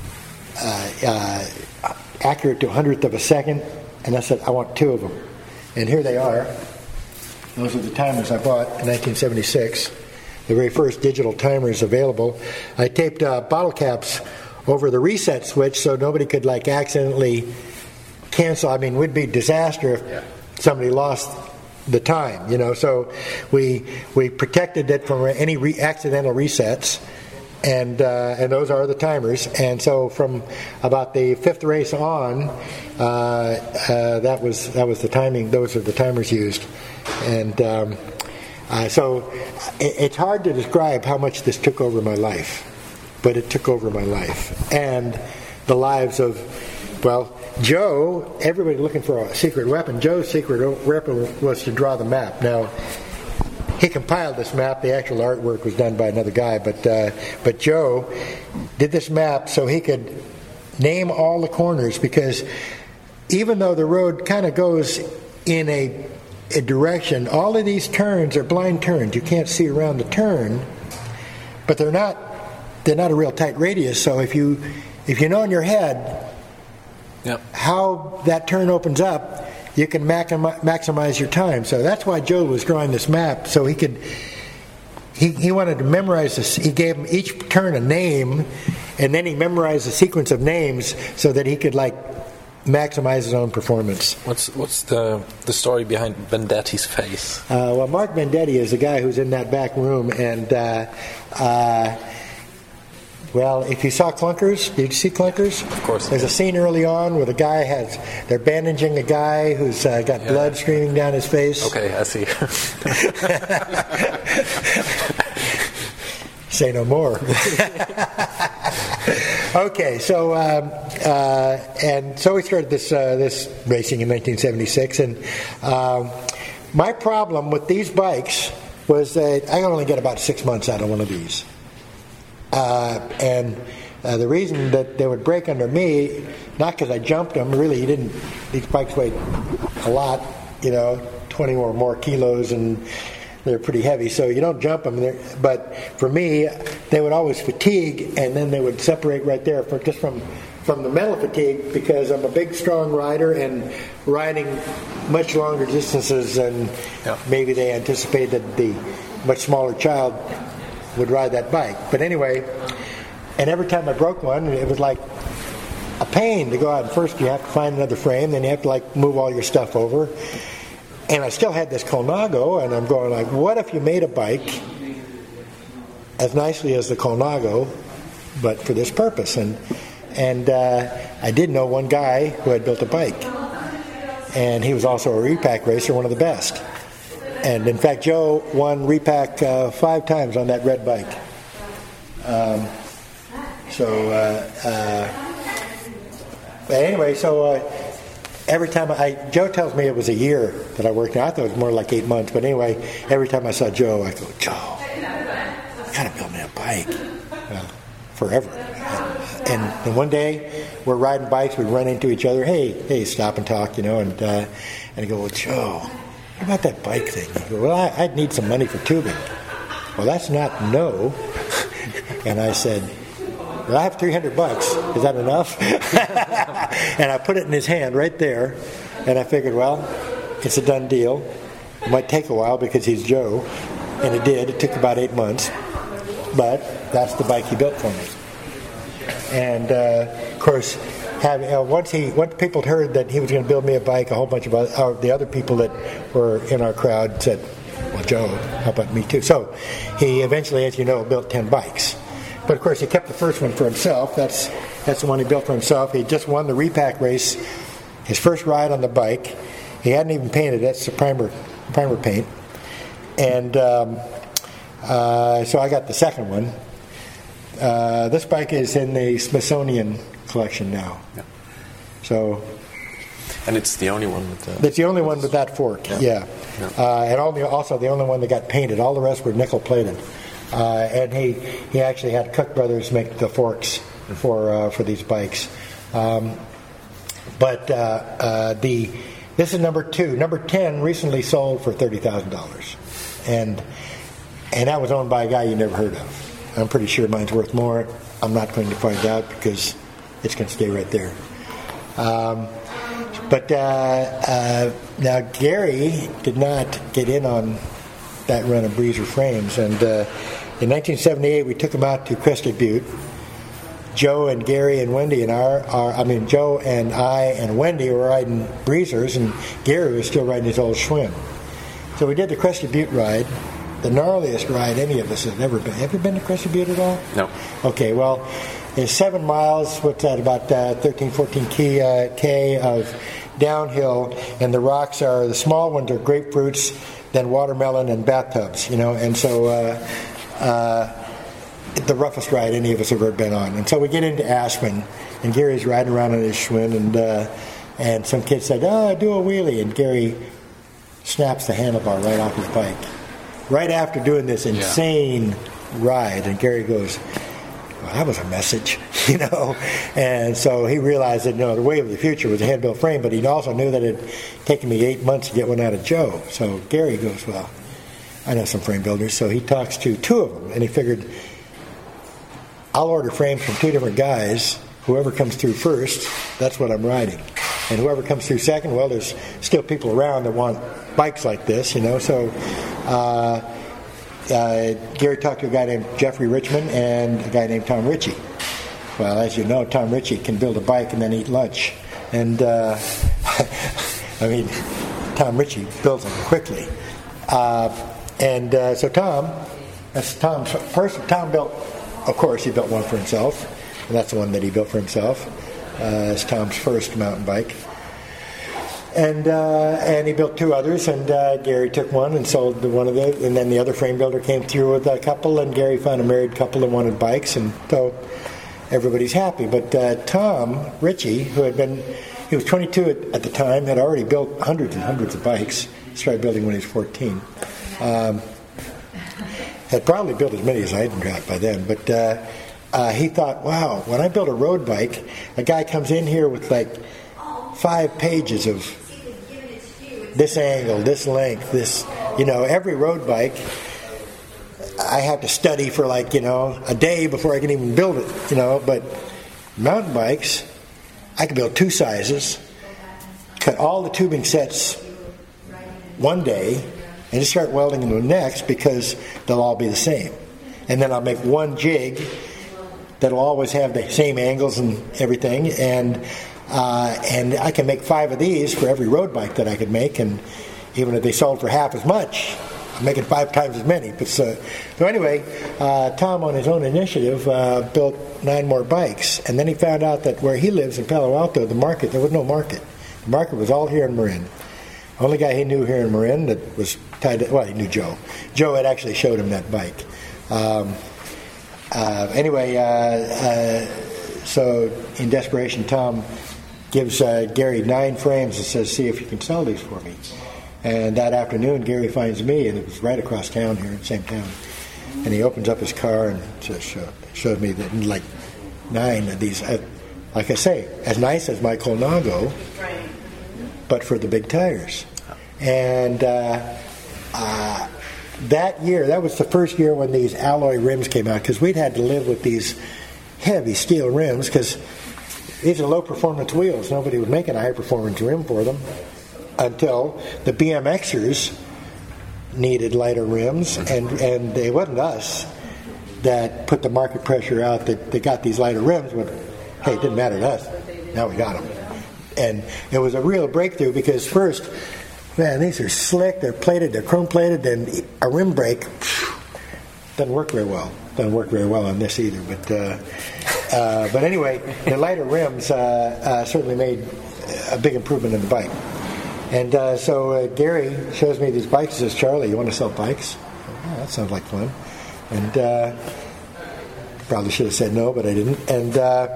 accurate to a hundredth of a second. And I said, I want 2 of them. And here they are. Those are the timers I bought in 1976. The very first digital timers available. I taped bottle caps over the reset switch so nobody could accidentally cancel. I mean, it would be a disaster if somebody lost the time, So we protected it from any accidental resets. And those are the timers. And so from about the 5th race on, that was the timing. Those are the timers used. And so it's hard to describe how much this took over my life, but it took over my life and the lives of, well, Joe. Everybody looking for a secret weapon. Joe's secret weapon was to draw the map. Now, he compiled this map. The actual artwork was done by another guy, but Joe did this map so he could name all the corners, because even though the road kind of goes in a direction, all of these turns are blind turns. You can't see around the turn, but they're not a real tight radius. So if you know in your head how that turn opens up, you can maximize your time. So that's why Joe was drawing this map, so he could. He wanted to memorize this. He gave him each turn a name, and then he memorized a sequence of names so that he could maximize his own performance. What's the story behind Vendetti's face? Well, Mark Vendetti is the guy who's in that back room, and well, if you saw Clunkers, did you see Clunkers? Of course. There's a scene early on where the guy they're bandaging a guy who's got blood streaming down his face. Okay, I see. Say no more. Okay, so and so we started this racing in 1976, and my problem with these bikes was that I only get about 6 months out of one of these. And the reason that they would break under me, not because I jumped them, really, these bikes weighed a lot, 20 or more kilos, and they're pretty heavy, so you don't jump them. But for me, they would always fatigue, and then they would separate right there from the metal fatigue, because I'm a big, strong rider and riding much longer distances than maybe they anticipated the much smaller child would ride that bike. But anyway, and every time I broke one, it was like a pain to go out. And first you have to find another frame, then you have to move all your stuff over. And I still had this Colnago, and I'm going what if you made a bike as nicely as the Colnago, but for this purpose? And I did know one guy who had built a bike, and he was also a repack racer, one of the best. And in fact, Joe won repack 5 times on that red bike. But anyway, every time Joe tells me it was a year that I worked. I thought it was more like 8 months. But anyway, every time I saw Joe, I go, Joe, you gotta build me a bike. Forever. And one day we're riding bikes, we run into each other. Hey, stop and talk, and I go, well, Joe, what about that bike thing? He goes, well, I'd need some money for tubing. Well, that's not no. And I said, well, I have $300. Is that enough? And I put it in his hand right there, and I figured, well, it's a done deal. It might take a while because he's Joe, and it did. It took about 8 months, but that's the bike he built for me. And of course, once people heard that he was going to build me a bike, a whole bunch of the other people that were in our crowd said, well, Joe, how about me too? So he eventually, as you know, built 10 bikes. But of course, he kept the first one for himself. That's the one he built for himself. He just won the repack race, his first ride on the bike. He hadn't even painted it. That's the primer paint. And so I got the second one. This bike is in the Smithsonian collection now. Yeah. So, and it's the only one with that. It's the only one with that fork. Yeah. And also the only one that got painted. All the rest were nickel plated. And he actually had Cook Brothers make the forks for these bikes. But this is number 2. Number 10 recently sold for $30,000, and that was owned by a guy you never heard of. I'm pretty sure mine's worth more. I'm not going to find out because it's going to stay right there. But now Gary did not get in on that run of Breezer frames, and in 1978 we took him out to Crested Butte. Joe and Gary and Wendy and Joe and I and Wendy were riding Breezers, and Gary was still riding his old Schwinn. So we did the Crested Butte ride. The gnarliest ride any of us have ever been. Have you been to Crested Butte at all? No. Okay, well, it's 7 miles, what's that, about 13, 14 K of downhill, and the rocks the small ones are grapefruits, then watermelon and bathtubs, and so the roughest ride any of us have ever been on. And so we get into Aspen, and Gary's riding around on his Schwinn, and some kid said, do a wheelie, and Gary snaps the handlebar right off his bike. Right after doing this insane ride, and Gary goes, well, that was a message, And so he realized that, the way of the future was a hand-built frame, but he also knew that it had taken me 8 months to get one out of Joe. So Gary goes, well, I know some frame builders. So he talks to 2 of them, and he figured, I'll order frames from 2 different guys. Whoever comes through first, that's what I'm riding. And whoever comes through second, well, there's still people around that want bikes like this, So Gary talked to a guy named Jeffrey Richmond and a guy named Tom Ritchie. Well, as you know, Tom Ritchie can build a bike and then eat lunch. And, Tom Ritchie builds them quickly. So that's Tom's first. Tom built, of course, he built one for himself. And that's the one that he built for himself. It's Tom's first mountain bike. And he built two others, and Gary took one and sold one of those. And then the other frame builder came through with a couple, and Gary found a married couple that wanted bikes, and so everybody's happy. But Tom Ritchie, he was 22 at the time, had already built hundreds and hundreds of bikes. He started building when he was 14. Had probably built as many as I had got by then, but he thought, wow, when I build a road bike, a guy comes in here with like 5 pages of this angle, this length, this, every road bike I have to study for a day before I can even build it, but mountain bikes, I can build 2 sizes, cut all the tubing sets one day, and just start welding them the next because they'll all be the same. And then I'll make one jig that'll always have the same angles and everything, and I can make 5 of these for every road bike that I could make, and even if they sold for half as much, I'm making 5 times as many. But so anyway, Tom, on his own initiative, built 9 more bikes, and then he found out that where he lives in Palo Alto, there was no market. The market was all here in Marin. The only guy he knew here in Marin that was tied to, he knew Joe. Joe had actually showed him that bike. So in desperation, Tom gives Gary 9 frames and says, see if you can sell these for me. And that afternoon, Gary finds me, and it was right across town here in the same town. And he opens up his car and shows me that 9 of these, like I say, as nice as my Colnago, but for the big tires. And that year, that was the first year when these alloy rims came out, because we'd had to live with these heavy steel rims, because these are low-performance wheels. Nobody was making a high-performance rim for them until the BMXers needed lighter rims, and it wasn't us that put the market pressure out that they got these lighter rims, but hey, it didn't matter to us. Now we got them. And it was a real breakthrough, because first, man, these are slick, they're plated, they're chrome plated, and a rim brake doesn't work very well. Doesn't work very well on this either. But anyway, the lighter rims certainly made a big improvement in the bike. And so Gary shows me these bikes. He says, Charlie, you want to sell bikes? Oh, that sounds like fun. And probably should have said no, but I didn't. And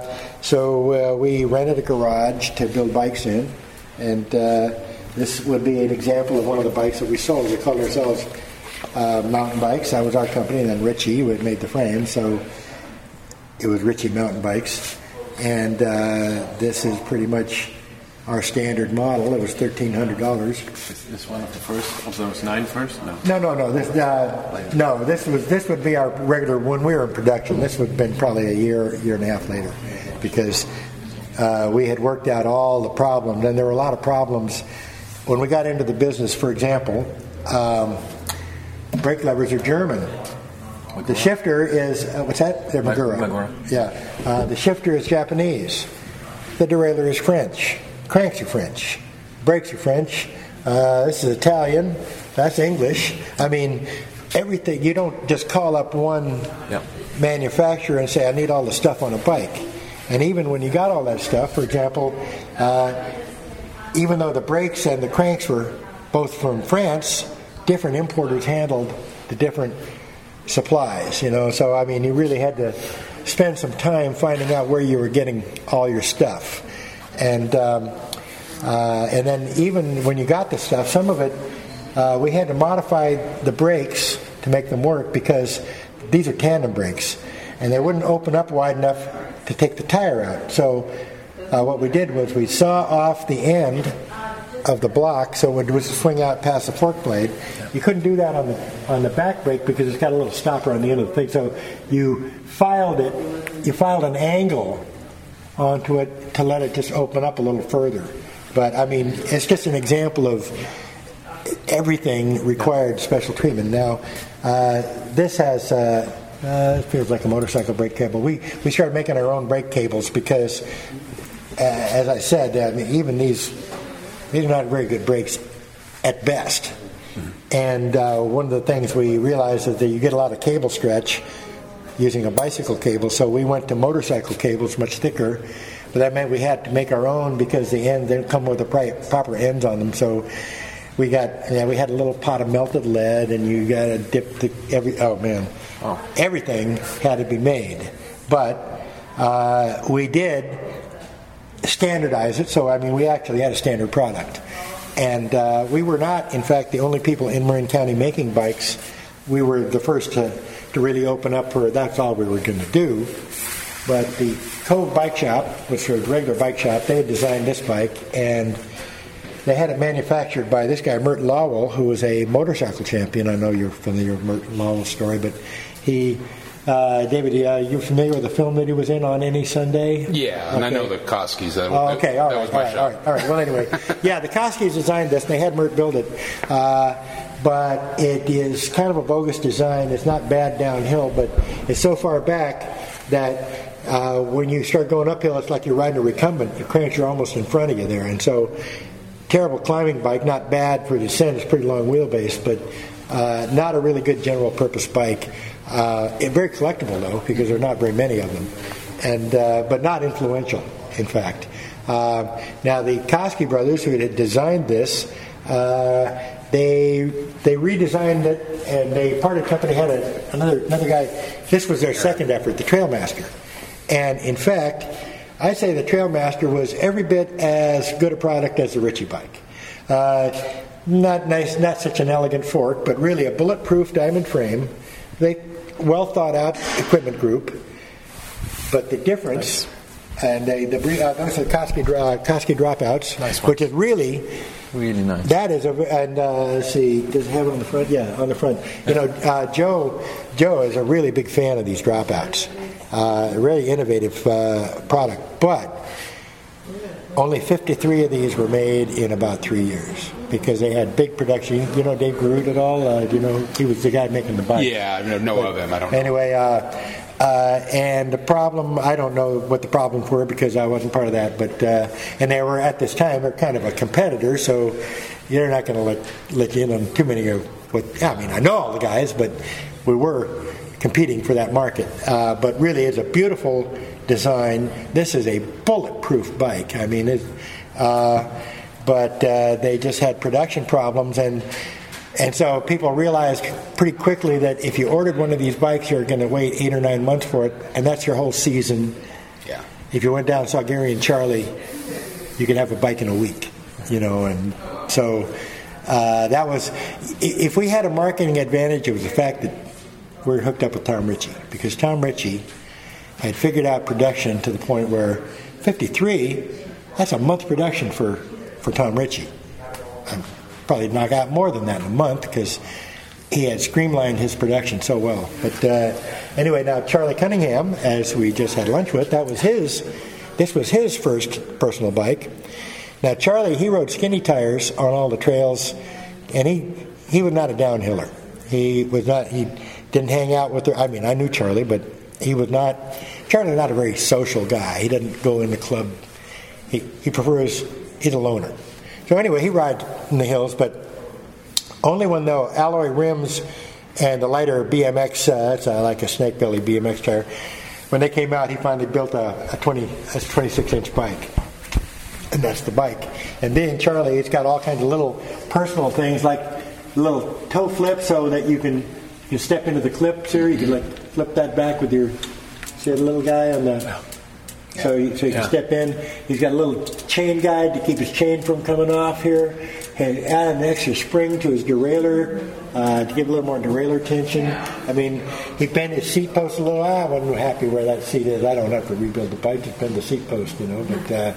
so we rented a garage to build bikes in. And this would be an example of one of the bikes that we sold. We called ourselves Mountain Bikes. That was our company. And then Ritchie, who had made the frame. So it was Ritchie Mountain Bikes. And this is pretty much our standard model. It was $1,300. Is this one of the first of those 9 first? No. No. This would be our regular when we were in production. This would have been probably a year and a half later, because we had worked out all the problems, and there were a lot of problems when we got into the business. For example, brake levers are German. The shifter is what's that? They're Magura. Yeah. The shifter is Japanese. The derailleur is French. Cranks are French. Brakes are French. This is Italian. That's English. I mean, everything. You don't just call up one manufacturer and say, I need all the stuff on a bike. And even when you got all that stuff, for example, even though the brakes and the cranks were both from France, different importers handled the different supplies, So, I mean, you really had to spend some time finding out where you were getting all your stuff. And then even when you got the stuff, some of it, we had to modify the brakes to make them work, because these are tandem brakes, and they wouldn't open up wide enough to take the tire out. So what we did was we saw off the end of the block so it would swing out past the fork blade. You couldn't do that on the back brake because it's got a little stopper on the end of the thing. So you filed an angle onto it to let it just open up a little further. But I mean, it's just an example of everything required special treatment. Now, this has it feels like a motorcycle brake cable. We started making our own brake cables because, as I said, I mean, even these are not very good brakes at best. And one of the things we realized is that you get a lot of cable stretch using a bicycle cable, so we went to motorcycle cables, much thicker. But that meant we had to make our own because the ends didn't come with the proper ends on them. So we had a little pot of melted lead, and you got to dip everything had to be made. But we did standardize it, so I mean we actually had a standard product. And we were not, in fact, the only people in Marin County making bikes. We were the first to really open up for that's all we were going to do. But the Cove Bike Shop, which was a regular bike shop, they had designed this bike, and they had it manufactured by this guy, Merton Lowell, who was a motorcycle champion. I know you're familiar with Merton Lowell's story, but he... David, you familiar with the film that he was in on Any Sunday? Yeah, okay. And I know the Koskis. That all was my shop. All right. Well, anyway, yeah, the Koskis designed this, and they had Mert build it. But it is kind of a bogus design. It's not bad downhill, but it's so far back that when you start going uphill, it's like you're riding a recumbent. Your cranks are almost in front of you there. And so, terrible climbing bike, not bad for descent. It's pretty long wheelbase, but not a really good general purpose bike. Very collectible though, because there are not very many of them, and but not influential, in fact. Now the Koski brothers, who had designed this, they redesigned it, and part of the company had another guy. This was their second effort, the Trailmaster, and in fact, I say the Trailmaster was every bit as good a product as the Ritchie bike. Not nice, not such an elegant fork, but really a bulletproof diamond frame. Well thought out equipment group, but the difference, and those are the Koski dropouts, nice which is really nice. That is let's see, does it have it on the front? Yeah, on the front. You know, Joe is a really big fan of these dropouts. A really innovative product, but only 53 of these were made in about 3 years because they had big production. You know Dave Garut at all? You know, he was the guy making the bike. Yeah, I know of him. I don't know. Anyway, and the problem, I don't know what the problems were because I wasn't part of that, but and they were at this time, they're kind of a competitor, so you're not going to let you in on too many of what, I mean, I know all the guys, but we were competing for that market. But really, it's a beautiful design. This is a bulletproof bike. I mean, but they just had production problems, and so people realized pretty quickly that if you ordered one of these bikes, you're going to wait 8 or 9 months for it, and that's your whole season. Yeah. If you went down and saw Gary and Charlie, you could have a bike in a week, you know, and so that was, if we had a marketing advantage, it was the fact that we're hooked up with Tom Ritchie, because Tom Ritchie had figured out production to the point where 53, that's a month production for Tom Ritchie. I'd probably knock out more than that in a month because he had streamlined his production so well. But anyway, now Charlie Cunningham, as we just had lunch with, this was his first personal bike. Now Charlie, he rode skinny tires on all the trails, and he was not a downhiller. He didn't hang out with I mean, I knew Charlie, but Charlie was not a very social guy. He doesn't go in the club. He prefers, he's a loner. So anyway, he rides in the hills, but only when the alloy rims and the lighter BMX, it's like a snake belly BMX tire, when they came out, he finally built a 26-inch bike. And that's the bike. And being Charlie, it's got all kinds of little personal things, like little toe flips so that you can step into the clips here. You can flip that back with your, see the little guy on the, so you can step in. He's got a little chain guide to keep his chain from coming off here. And add an extra spring to his derailleur to give a little more derailleur tension. I mean, he bent his seat post a little. I wasn't happy where that seat is. I don't have to rebuild the bike, just bend the seat post, you know. But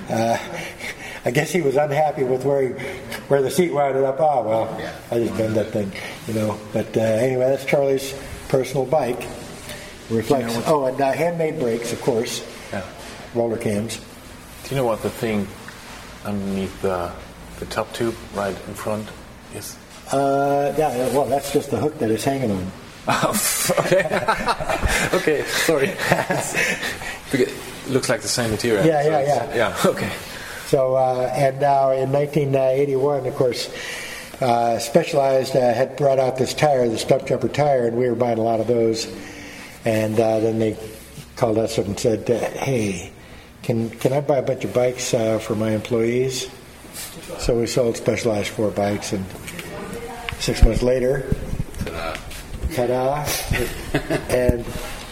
I guess he was unhappy with where the seat wound up. Oh, well, I just bend that thing, you know. But anyway, that's Charlie's personal bike. Reflects. And handmade brakes, of course. Yeah. Roller cams. Do you know what the thing underneath the top tube, right in front, is. Well, that's just the hook that it's hanging on. Okay. Okay, sorry. It looks like the same material. Yeah. Okay. So, and now in 1981, of course, Specialized had brought out this tire, the stump jumper tire, and we were buying a lot of those. And then they called us up and said, "Hey, can I buy a bunch of bikes for my employees?" So we sold Specialized 4 bikes, and 6 months later, ta-da! And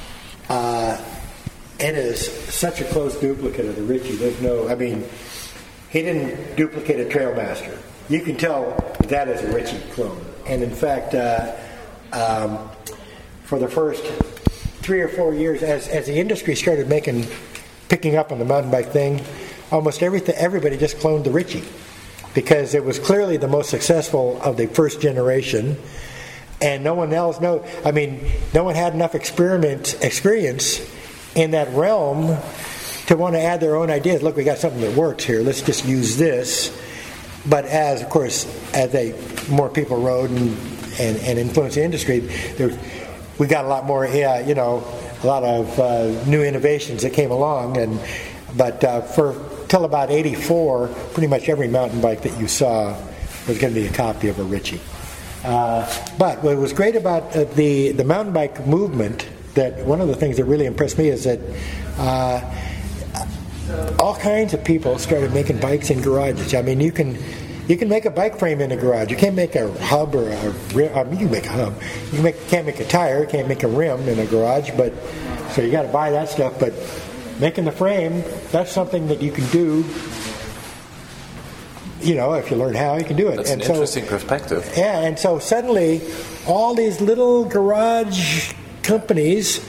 it is such a close duplicate of the Ritchie. There's no, I mean, he didn't duplicate a Trailmaster. You can tell that is a Ritchie clone. And in fact, for the first 3 or 4 years, as the industry started picking up on the mountain bike thing, almost everybody just cloned the Ritchie, because it was clearly the most successful of the first generation, and no one had enough experience in that realm to want to add their own ideas. Look, we got something that works here. Let's just use this. But as more people rode and influenced the industry, we got a lot more, a lot of new innovations that came along. But till about '84, pretty much every mountain bike that you saw was going to be a copy of a Ritchie. But what was great about the mountain bike movement, that one of the things that really impressed me is that all kinds of people started making bikes in garages. I mean, you can make a bike frame in a garage. You can't make a hub or a rim. I mean, you can make a hub. Can't make a tire. Can't make a rim in a garage. But so you got to buy that stuff. But making the frame, that's something that you can do. If you learn how, you can do it. That's an interesting perspective. Yeah, and so suddenly, all these little garage companies,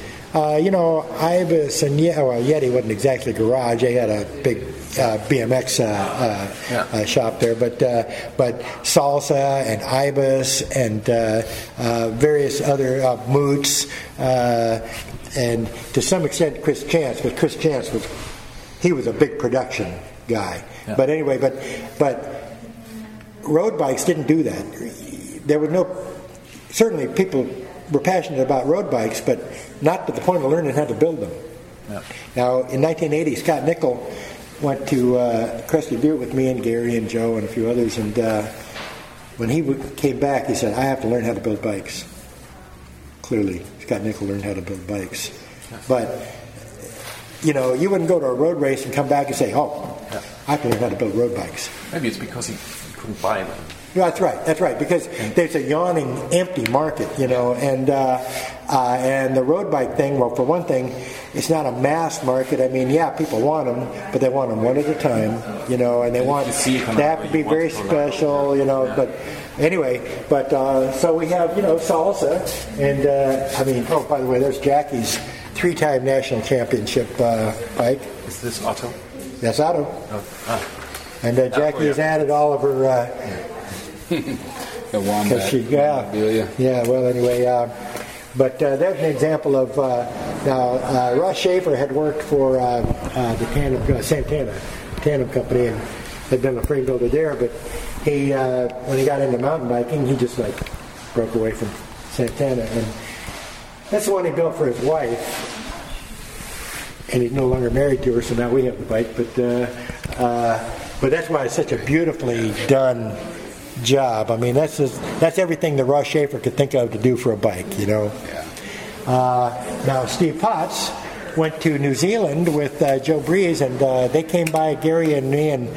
Ibis and Yeti wasn't exactly garage. They had a big BMX shop there, but Salsa and Ibis and various other Moots, and to some extent Chris Chance, but Chris Chance was a big production guy. Yeah. But anyway, but road bikes didn't do that. There was certainly people were passionate about road bikes, but not to the point of learning how to build them. Yeah. Now, in 1980, Scott Nickel went to Crested Butte with me and Gary and Joe and a few others, and when he came back, he said, "I have to learn how to build bikes." Clearly, Scott Nickel learned how to build bikes. Yes. But, you wouldn't go to a road race and come back and say, "Oh, yeah, I can learn how to build road bikes." Maybe it's because he couldn't buy them. Yeah, that's right. Because there's a yawning, empty market, and the road bike thing. Well, for one thing, it's not a mass market. I mean, yeah, people want them, but they want them one at a time, and they have to be very special, But anyway, so we have Salsa, and by the way, there's Jackie's 3-time national championship bike. Is this Otto? That's Otto. Oh. And Jackie has added all of her. The Wombat. Well, anyway, but that's an example of now. Ross Schaefer had worked for the Santana Tandem Company and had been a frame builder there. But he, when he got into mountain biking, he just broke away from Santana, and that's the one he built for his wife. And he's no longer married to her, so now we have the bike. But that's why it's such a beautifully done job. I mean, that's everything that Ross Schaefer could think of to do for a bike, Yeah. Now, Steve Potts went to New Zealand with Joe Breeze, and they came by, Gary and me, and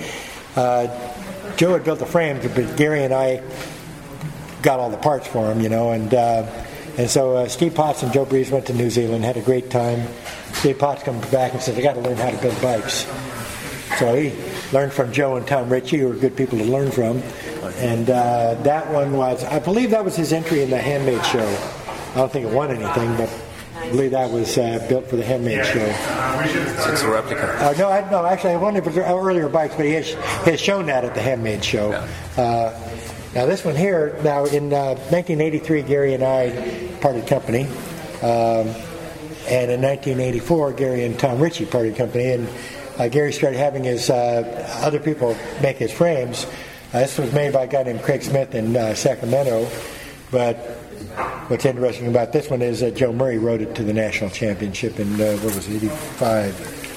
Joe had built the frames, but Gary and I got all the parts for him, and so Steve Potts and Joe Breeze went to New Zealand, had a great time. Steve Potts comes back and says, "I got to learn how to build bikes." So he learned from Joe and Tom Ritchie, who were good people to learn from. And that one was, I believe that was his entry in the Handmade Show. I don't think it won anything, but I believe that was built for the Handmade Show. So it's a replica? No, actually, I won it for earlier bikes, but he has shown that at the Handmade Show. Yeah. Now this one here, now in 1983, Gary and I parted company. And in 1984, Gary and Tom Ritchie parted company. And Gary started having his other people make his frames. This was made by a guy named Craig Smith in Sacramento. But what's interesting about this one is that Joe Murray rode it to the national championship in, what was it, 85.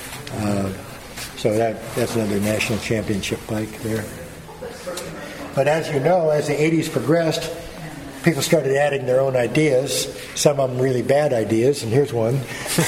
So that's another national championship bike there. But as you know, as the 80s progressed, people started adding their own ideas, some of them really bad ideas, and here's one.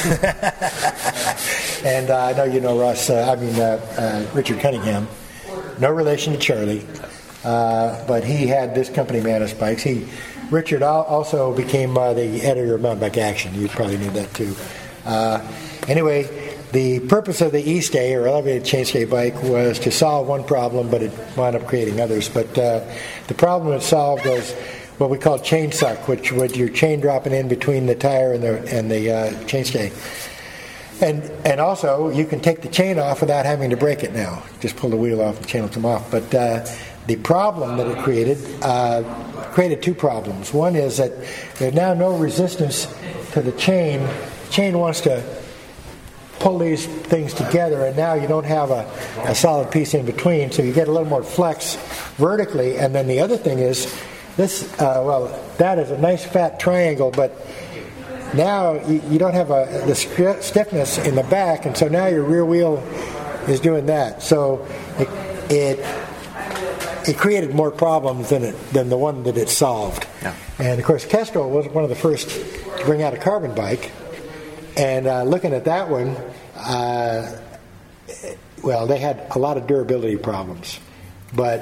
And I know you know Richard Cunningham. No relation to Charlie, but he had this company Manus Bikes. Richard also became the editor of Mountain Bike Action. You probably knew that too. Anyway, the purpose of the E-Stay, or elevated chainstay bike, was to solve one problem, but it wound up creating others. But the problem it solved was what we call chain suck, which with your chain dropping in between the tire and the chainstay. And also, you can take the chain off without having to break it now. Just pull the wheel off and the chain will come off. But the problem that it created two problems. One is that there's now no resistance to the chain. The chain wants to pull these things together, and now you don't have a solid piece in between, so you get a little more flex vertically. And then the other thing is, that is a nice fat triangle, but now you don't have the stiffness in the back, and so now your rear wheel is doing that. So it created more problems than the one that it solved. Yeah. And of course, Kestrel was one of the first to bring out a carbon bike. And looking at that one, they had a lot of durability problems. But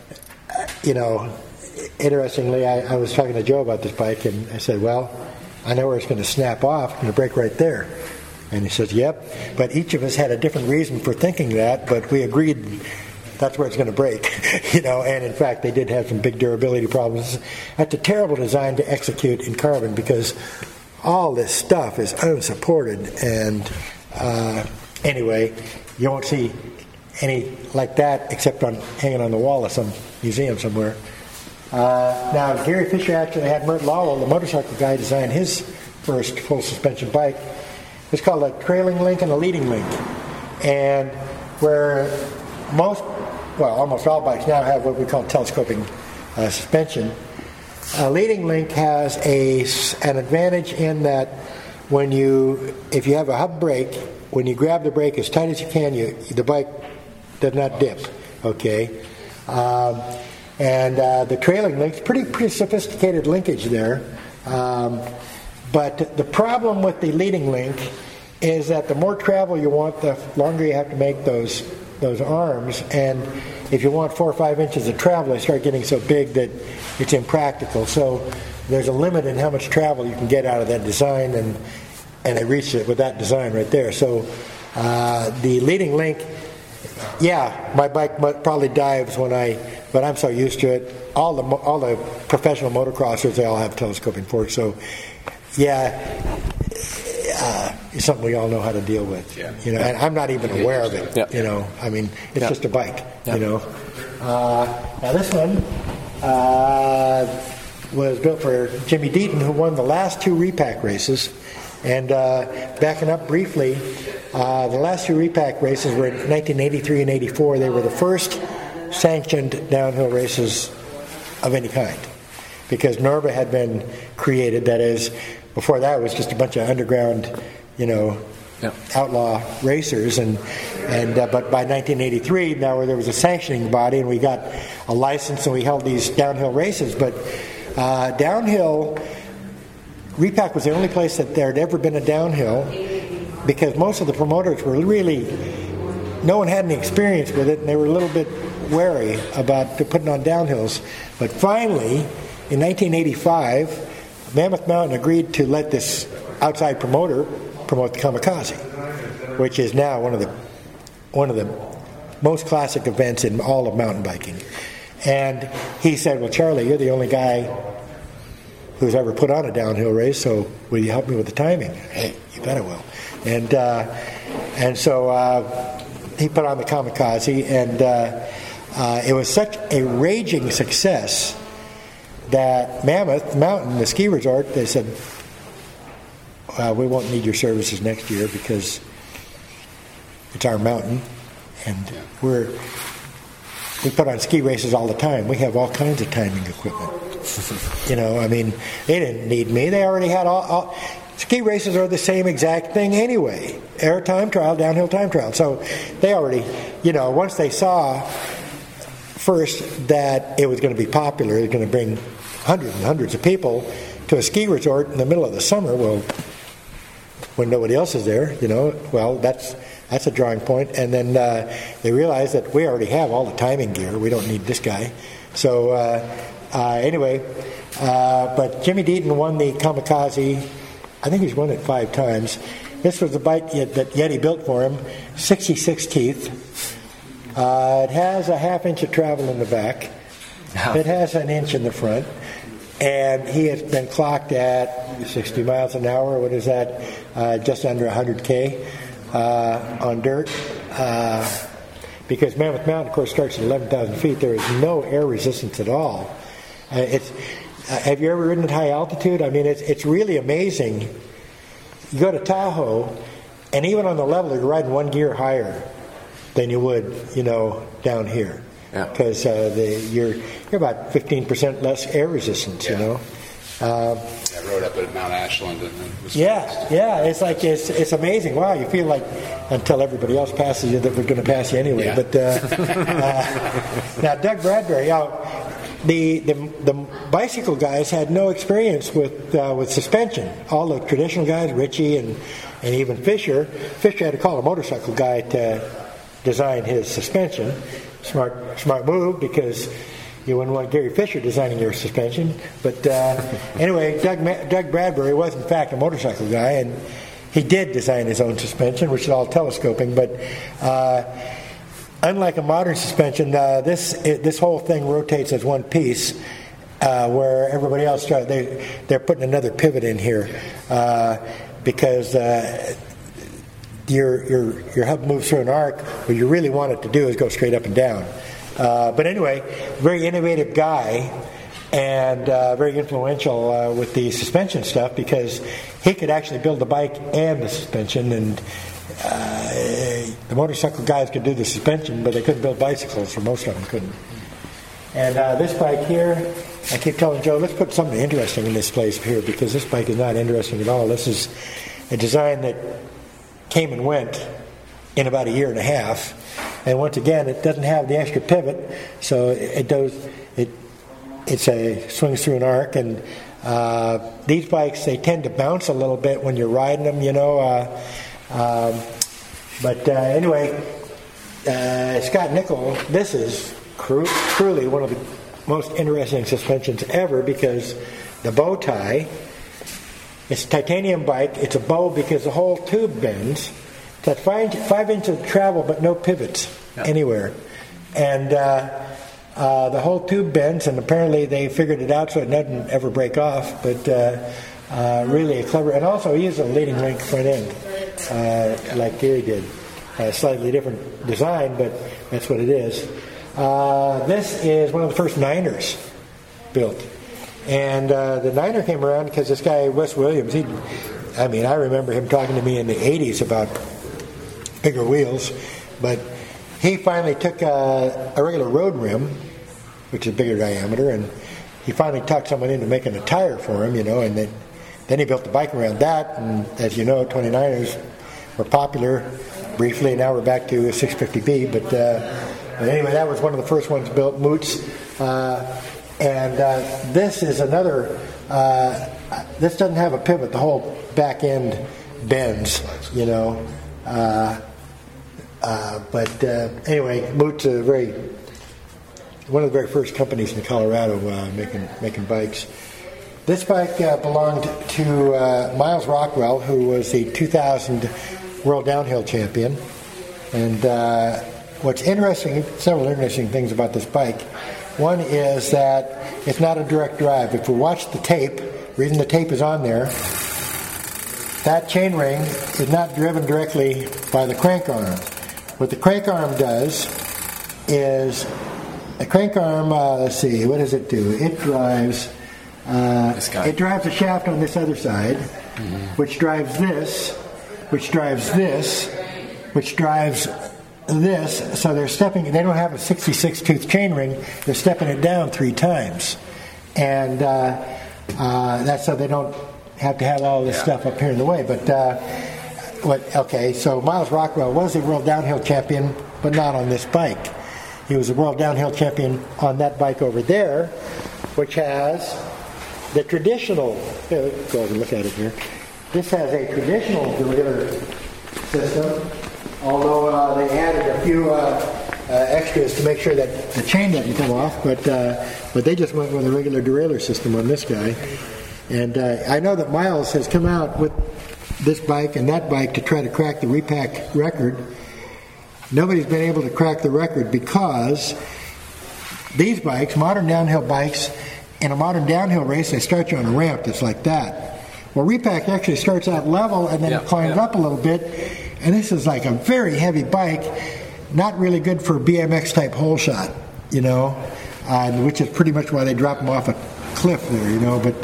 interestingly, I was talking to Joe about this bike, and I said, well, I know where it's going to snap off. It's going to break right there. And he says, yep. But each of us had a different reason for thinking that, but we agreed that's where it's going to break. And in fact, they did have some big durability problems. That's a terrible design to execute in carbon because all this stuff is unsupported. And anyway, you won't see any like that except hanging on the wall of some museum somewhere. Now, Gary Fisher actually had Mert Lowell, the motorcycle guy, design his first full suspension bike. It's called a trailing link and a leading link. And where almost all bikes now have what we call telescoping suspension, a leading link has an advantage in that if you have a hub brake, when you grab the brake as tight as you can, the bike does not dip. Okay. And the trailing link's pretty sophisticated linkage there. But the problem with the leading link is that the more travel you want, the longer you have to make those arms. And if you want 4 or 5 inches of travel, they start getting so big that it's impractical. So there's a limit in how much travel you can get out of that design, and they reached it with that design right there. So the leading link, my bike probably dives but I'm so used to it. All the professional motocrossers, they all have telescoping forks. So it's something we all know how to deal with. Yeah. And I'm not even aware of it. Yeah. I mean, it's just a bike. Yeah. Now this one was built for Jimmy Deaton, who won the last 2 repack races. And backing up briefly, the last 2 repack races were in 1983 and 84. They were the first sanctioned downhill races of any kind, because Norba had been created. That is, before that it was just a bunch of underground, outlaw racers, but by 1983, now there was a sanctioning body, and we got a license, and we held these downhill races. But downhill, repack was the only place that there had ever been a downhill, because most of the promoters were no one had any experience with it, and they were a little bit wary about putting on downhills. But finally, in 1985, Mammoth Mountain agreed to let this outside promoter promote the Kamikaze, which is now one of the most classic events in all of mountain biking. And he said, well, Charlie, you're the only guy who's ever put on a downhill race, so will you help me with the timing? Hey, you bet I will. And so he put on the Kamikaze, and it was such a raging success that Mammoth Mountain, the ski resort, they said, we won't need your services next year because It's our mountain, and we put on ski races all the time. We have all kinds of timing equipment. They didn't need me. They already had all ski races are the same exact thing anyway. Air time trial, downhill time trial. So they already, once they saw first that it was going to be popular, it was going to bring hundreds and hundreds of people to a ski resort in the middle of the summer. Well, when nobody else is there, that's a drawing point. And then they realized that we already have all the timing gear. We don't need this guy. So but Jimmy Deaton won the Kamikaze. I think he's won it 5 times. This was the bike that Yeti built for him, 66 teeth. It has a half inch of travel in the back. It has an inch in the front. And he has been clocked at 60 miles an hour. What is that? Just under 100K on dirt. Because Mammoth Mountain, of course, starts at 11,000 feet. There is no air resistance at all. Have you ever ridden at high altitude? It's really amazing. You go to Tahoe, and even on the level, you're riding 1 gear higher than you would, down here. Because you're about 15% less air resistance, I rode up at Mount Ashland, and it was it's amazing. Wow, you feel like until everybody else passes you that we're going to pass you anyway. Yeah. But now Doug Bradbury, the bicycle guys had no experience with suspension. All the traditional guys, Ritchie and even Fisher had to call a motorcycle guy to design his suspension. Smart move, because you wouldn't want Gary Fisher designing your suspension. But anyway, Doug Bradbury was in fact a motorcycle guy, and he did design his own suspension, which is all telescoping. But unlike a modern suspension, this whole thing rotates as one piece, where everybody else they're putting another pivot in here because your hub moves through an arc. What you really want it to do is go straight up and down. But anyway, very innovative guy, and very influential with the suspension stuff, because he could actually build the bike and the suspension, and the motorcycle guys could do the suspension, but they couldn't build bicycles, or most of them couldn't. And this bike here, I keep telling Joe, let's put something interesting in this place here, because this bike is not interesting at all. This is a design that came and went in about a year and a half, and once again, it doesn't have the extra pivot, so it swings through an arc. And these bikes, they tend to bounce a little bit when you're riding them, but anyway, Scott Nickel, this is truly one of the most interesting suspensions ever, because the bow tie, it's a titanium bike. It's a bow because the whole tube bends. It's got 5 inches of travel, but no pivots anywhere. And the whole tube bends, and apparently they figured it out so it doesn't ever break off. But really clever. And also he used a leading link front end, like Gary did. Slightly different design, but that's what it is. This is one of the first Niners built. And the Niner came around because this guy, Wes Williams, I remember him talking to me in the 80s about bigger wheels, but he finally took a regular road rim, which is bigger diameter, and he finally talked someone into making a tire for him, and then he built the bike around that, and as you know, 29ers were popular briefly, and now we're back to a 650B, but anyway, that was one of the first ones built, Moots. And this is another, this doesn't have a pivot. The whole back end bends, but anyway, Moots is one of the very first companies in Colorado making bikes. This bike belonged to Miles Rockwell, who was the 2000 World Downhill Champion. And what's interesting, several interesting things about this bike. One is that it's not a direct drive. If we watch the tape, the reason the tape is on there, that chainring is not driven directly by the crank arm. What the crank arm does is, a crank arm, let's see, what does it do? It drives a shaft on this other side, which drives this, which drives this. So they're stepping. They don't have a 66-tooth chainring. They're stepping it down 3 times, and that's so they don't have to have all this stuff up here in the way. But so Miles Rockwell was a world downhill champion, but not on this bike. He was a world downhill champion on that bike over there, which has the traditional. Let's go and look at it here. This has a traditional derailleur system, although they added a few extras to make sure that the chain doesn't come off. But they just went with a regular derailleur system on this guy. And I know that Miles has come out with this bike and that bike to try to crack the repack record. Nobody's been able to crack the record because these bikes, modern downhill bikes, in a modern downhill race, they start you on a ramp that's like that. Well, repack actually starts out level and then it climbs up a little bit. And this is like a very heavy bike, not really good for BMX type hole shot, which is pretty much why they drop them off a cliff there, But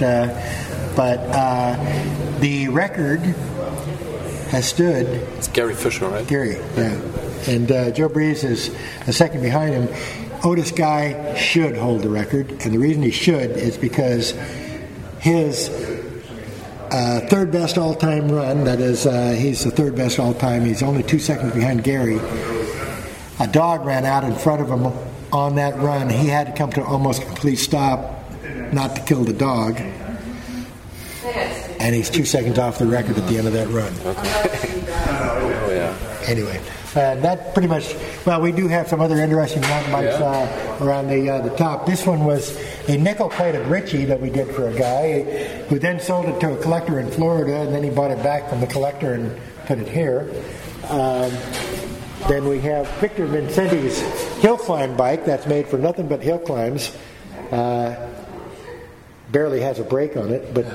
the record has stood. It's Gary Fisher, right? Gary, yeah. And Joe Breeze is a second behind him. Otis Guy should hold the record, and the reason he should is because his third best all-time run, that is, he's the third best all-time, he's only 2 seconds behind Gary. A dog ran out in front of him on that run. He had to come to almost a complete stop, not to kill the dog. And he's 2 seconds off the record at the end of that run. Anyway, that pretty much. Well, we do have some other interesting mountain bikes around the top. This one was a nickel-plated Ritchie that we did for a guy who then sold it to a collector in Florida, and then he bought it back from the collector and put it here. Then we have Victor Vincenti's hill climb bike that's made for nothing but hill climbs. Barely has a brake on it, but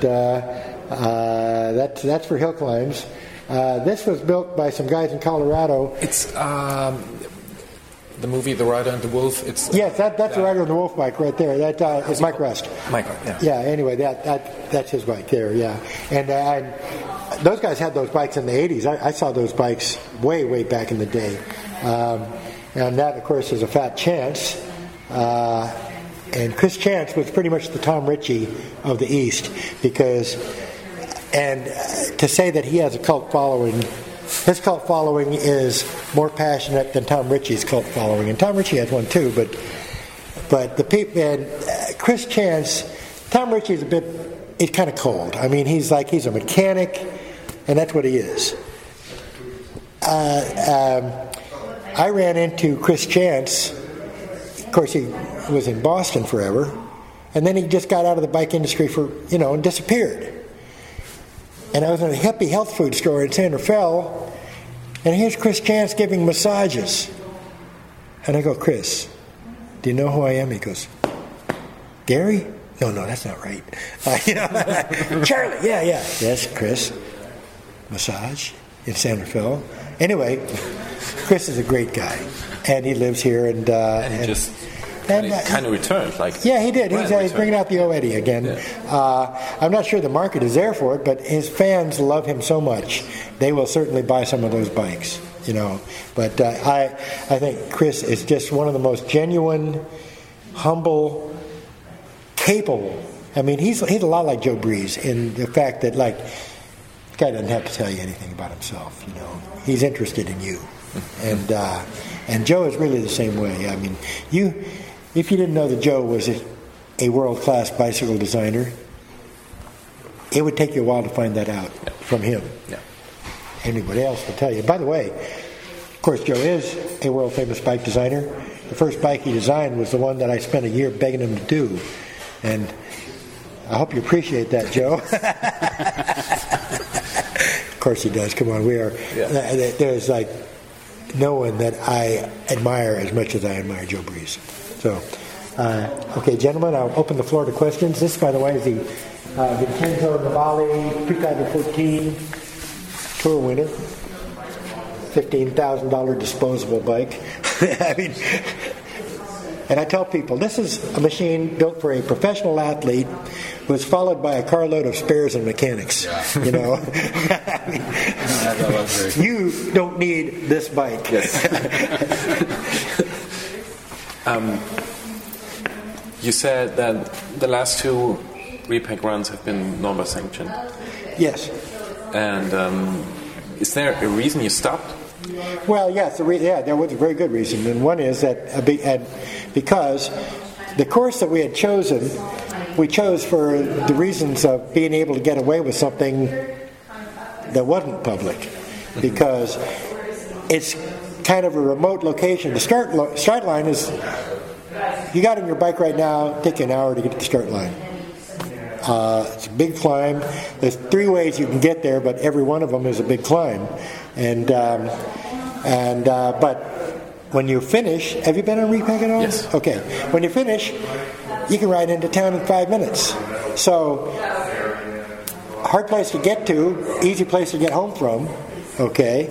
that's for hill climbs. This was built by some guys in Colorado. It's the movie The Rider and the Wolf. It's yes, that's the Rider and the Wolf bike right there. That is Mike Rust. Mike, yeah. Anyway, that's his bike there. Yeah, and those guys had those bikes in the '80s. I saw those bikes way back in the day, and that, of course, is a Fat Chance. And Chris Chance was pretty much the Tom Ritchie of the East, and to say that he has a cult following, his cult following is more passionate than Tom Ritchie's cult following, and Tom Ritchie has one too. But the people and Chris Chance, Tom Ritchie's he's kind of cold. I mean, he's a mechanic, and that's what he is. I ran into Chris Chance. Of course, he was in Boston forever, and then he just got out of the bike industry and disappeared. And I was in a hippie health food store in Santa Fe, and here's Chris Chance giving massages. And I go, Chris, do you know who I am? He goes, Gary? No, that's not right. Charlie, yeah. Yes, Chris. Massage in Santa Fe. Anyway, Chris is a great guy, and he lives here, and he just kind of returned. Yeah, he did. He's bringing out the O-Eddy again. Yeah. I'm not sure the market is there for it, but his fans love him so much, they will certainly buy some of those bikes. But I think Chris is just one of the most genuine, humble, capable. I mean, he's a lot like Joe Breeze in the fact that the guy doesn't have to tell you anything about himself. He's interested in you, and Joe is really the same way. I mean, if you didn't know that Joe was a world-class bicycle designer, it would take you a while to find that out from him. Yeah. Anybody else will tell you. By the way, of course, Joe is a world-famous bike designer. The first bike he designed was the one that I spent a year begging him to do, and I hope you appreciate that, Joe. Of course he does. Come on, we are. Yeah. There's no one that I admire as much as I admire Joe Breeze. So, okay, gentlemen, I'll open the floor to questions. This, by the way, is the Vincenzo Nibali 2014 Tour winner. $15,000 disposable bike. I mean, And I tell people, this is a machine built for a professional athlete, was followed by a carload of spares and mechanics. Yeah. You know, I mean, that luxury. you don't need this bike. Yes. You said that the last 2 repack runs have been NORMA sanctioned. Yes. And is there a reason you stopped? Well, yes, there was a very good reason, and one is that because the course that we had chosen, we chose for the reasons of being able to get away with something that wasn't public, because it's kind of a remote location. The start line is, you got on your bike right now, take you an hour to get to the start line. It's a big climb. There's 3 ways you can get there, but every one of them is a big climb. But when you finish, have you been on repack at all? Yes. Okay. When you finish, you can ride into town in 5 minutes. So, hard place to get to, easy place to get home from. Okay,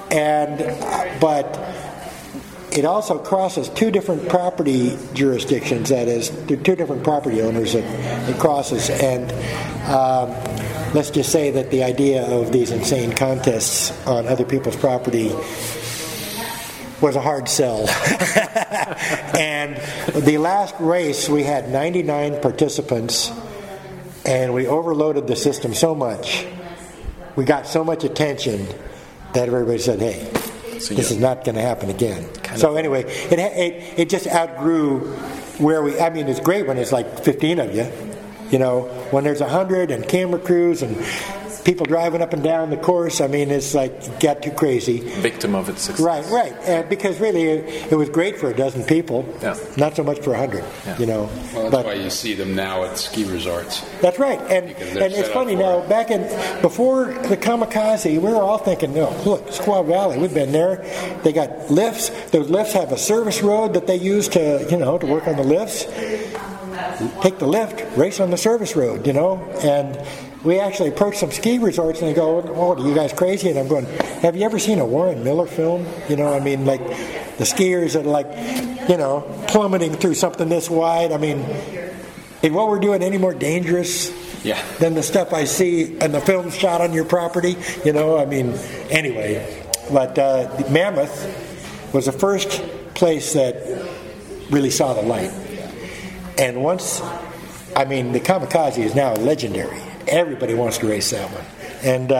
but it also crosses 2 different property jurisdictions. That is, 2 different property owners that it crosses, and let's just say that the idea of these insane contests on other people's property was a hard sell. And the last race, we had 99 participants, and we overloaded the system so much, we got so much attention that everybody said, hey, this is not going to happen again. So anyway, it just outgrew where it's great when it's like 15 of you. You know, when there's 100 and camera crews and people driving up and down the course, it's like it got too crazy. Victim of its success. Right. Because really, it was great for a dozen people, not so much for 100. Yeah. You know, well, that's why you see them now at ski resorts. That's right, and it's funny now. Before the Kamikaze, we were all thinking, "No, look, Squaw Valley. We've been there. They got lifts. Those lifts have a service road that they use to work on the lifts. Take the lift, race on the service road, and." We actually approached some ski resorts and they go, "Oh, are you guys crazy?" And I'm going, "Have you ever seen a Warren Miller film? Like the skiers that are like, plummeting through something this wide. Is what we're doing any more dangerous than the stuff I see in the film shot on your property? Anyway. But Mammoth was the first place that really saw the light. And once, the Kamikaze is now legendary. Everybody wants to race that one, and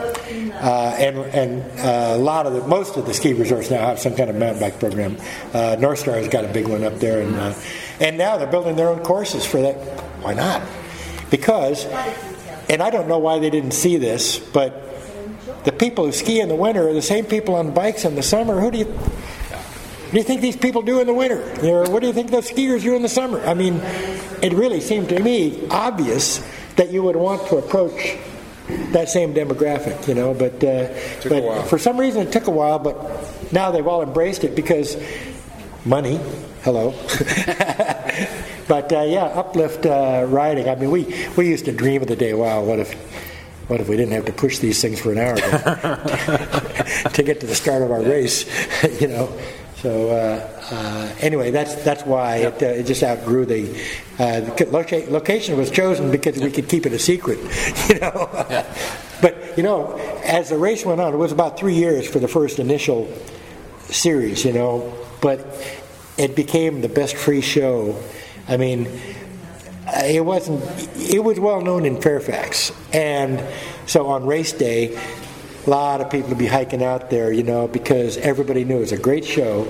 most of the ski resorts now have some kind of mountain bike program. North Star has got a big one up there, and now they're building their own courses for that. Why not? Because, and I don't know why they didn't see this, but the people who ski in the winter are the same people on bikes in the summer. What do you think these people do in the winter? What do you think those skiers do in the summer? It really seemed to me obvious that you would want to approach that same demographic, but for some reason it took a while, but now they've all embraced it because money, hello. But uplift riding, we used to dream of the day, wow, what if we didn't have to push these things for an hour to get to the start of our race, So anyway, that's why it just outgrew the location was chosen because we could keep it a secret, Yeah. But as the race went on, it was about 3 years for the first initial series, but it became the best free show. It was well known in Fairfax, and so on race day, a lot of people would be hiking out there, because everybody knew it was a great show.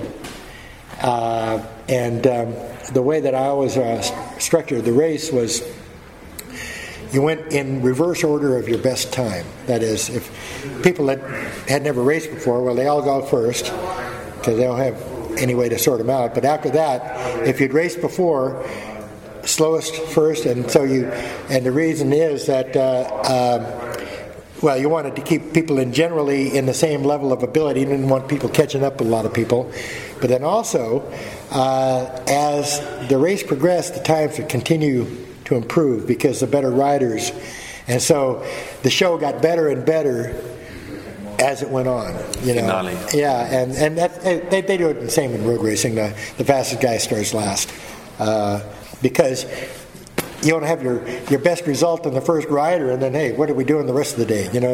And the way that I always structured the race was you went in reverse order of your best time. That is, if people that had never raced before, well, they all go first because they don't have any way to sort them out. But after that, if you'd raced before, slowest first, and the reason is that you wanted to keep people generally in the same level of ability. You didn't want people catching up with a lot of people. But then also, as the race progressed, the times would continue to improve because the better riders. And so the show got better and better as it went on, you know. Finale. Yeah, and that, they do it the same in road racing. The fastest guy starts last because you want to have your best result in the first rider, and then hey, what are we doing the rest of the day? You know,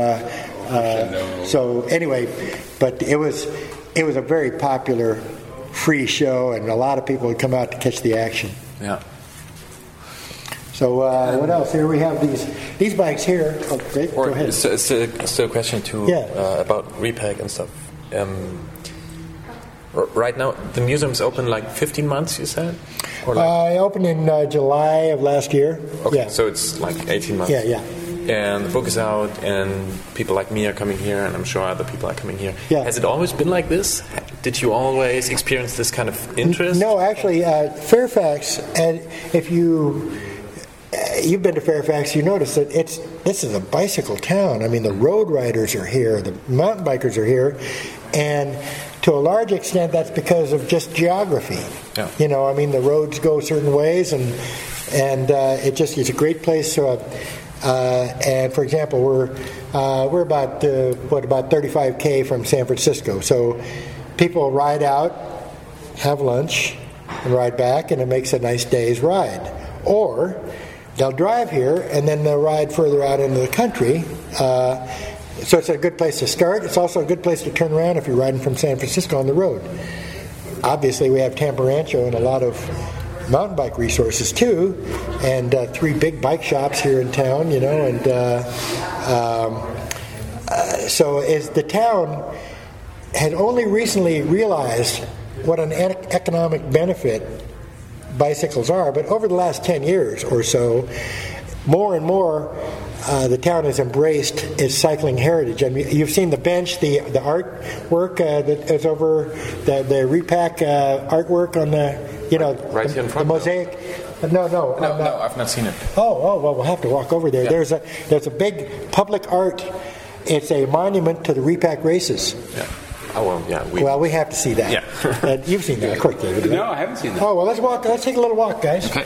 so anyway, but it was a very popular free show, and a lot of people would come out to catch the action. Yeah. So what else? Here we have these bikes here. Okay, go ahead. Still a question too about repack and stuff. Right now, the museum's open like 15 months, you said? Or like I opened in July of last year. okay, Yeah. so it's like 18 months. Yeah. And the book is out, and people like me are coming here, and I'm sure other people are coming here. Yeah. Has it always been like this? Did you always experience this kind of interest? No, actually, Fairfax, and if you've been to Fairfax, you notice that this is a bicycle town. I mean, the road riders are here, the mountain bikers are here, and to a large extent, that's because of just geography. Yeah. You know, I mean, the roads go certain ways, and it's a great place. And for example, we're about 35K from San Francisco, so people ride out, have lunch, and ride back, and it makes a nice day's ride. Or they'll drive here, and then they'll ride further out into the country. So it's a good place to start. It's also a good place to turn around if you're riding from San Francisco on the road. Obviously, we have Tampa Rancho and a lot of mountain bike resources too, and 3 big bike shops here in town, you know, and so as the town had only recently realized what an economic benefit bicycles are, but over the last 10 years or so, more and more the town has embraced its cycling heritage. I mean, you've seen the bench, the artwork that is over the repack artwork on the, you know, right here in front, the mosaic. No, I've not seen it. Oh, well, we'll have to walk over there. Yeah. There's a big public art. It's a monument to the repack races. Yeah. Oh well, yeah. We have to see that. Yeah. You've seen that, of course, David. No, I haven't seen that. Oh well, let's walk. Let's take a little walk, guys. Okay.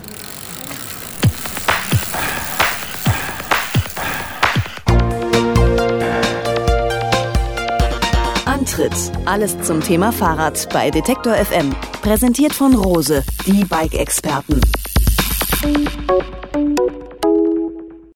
Antritt. Alles zum Thema Fahrrad bei Detektor FM. Präsentiert von Rose, die Bike-Experten.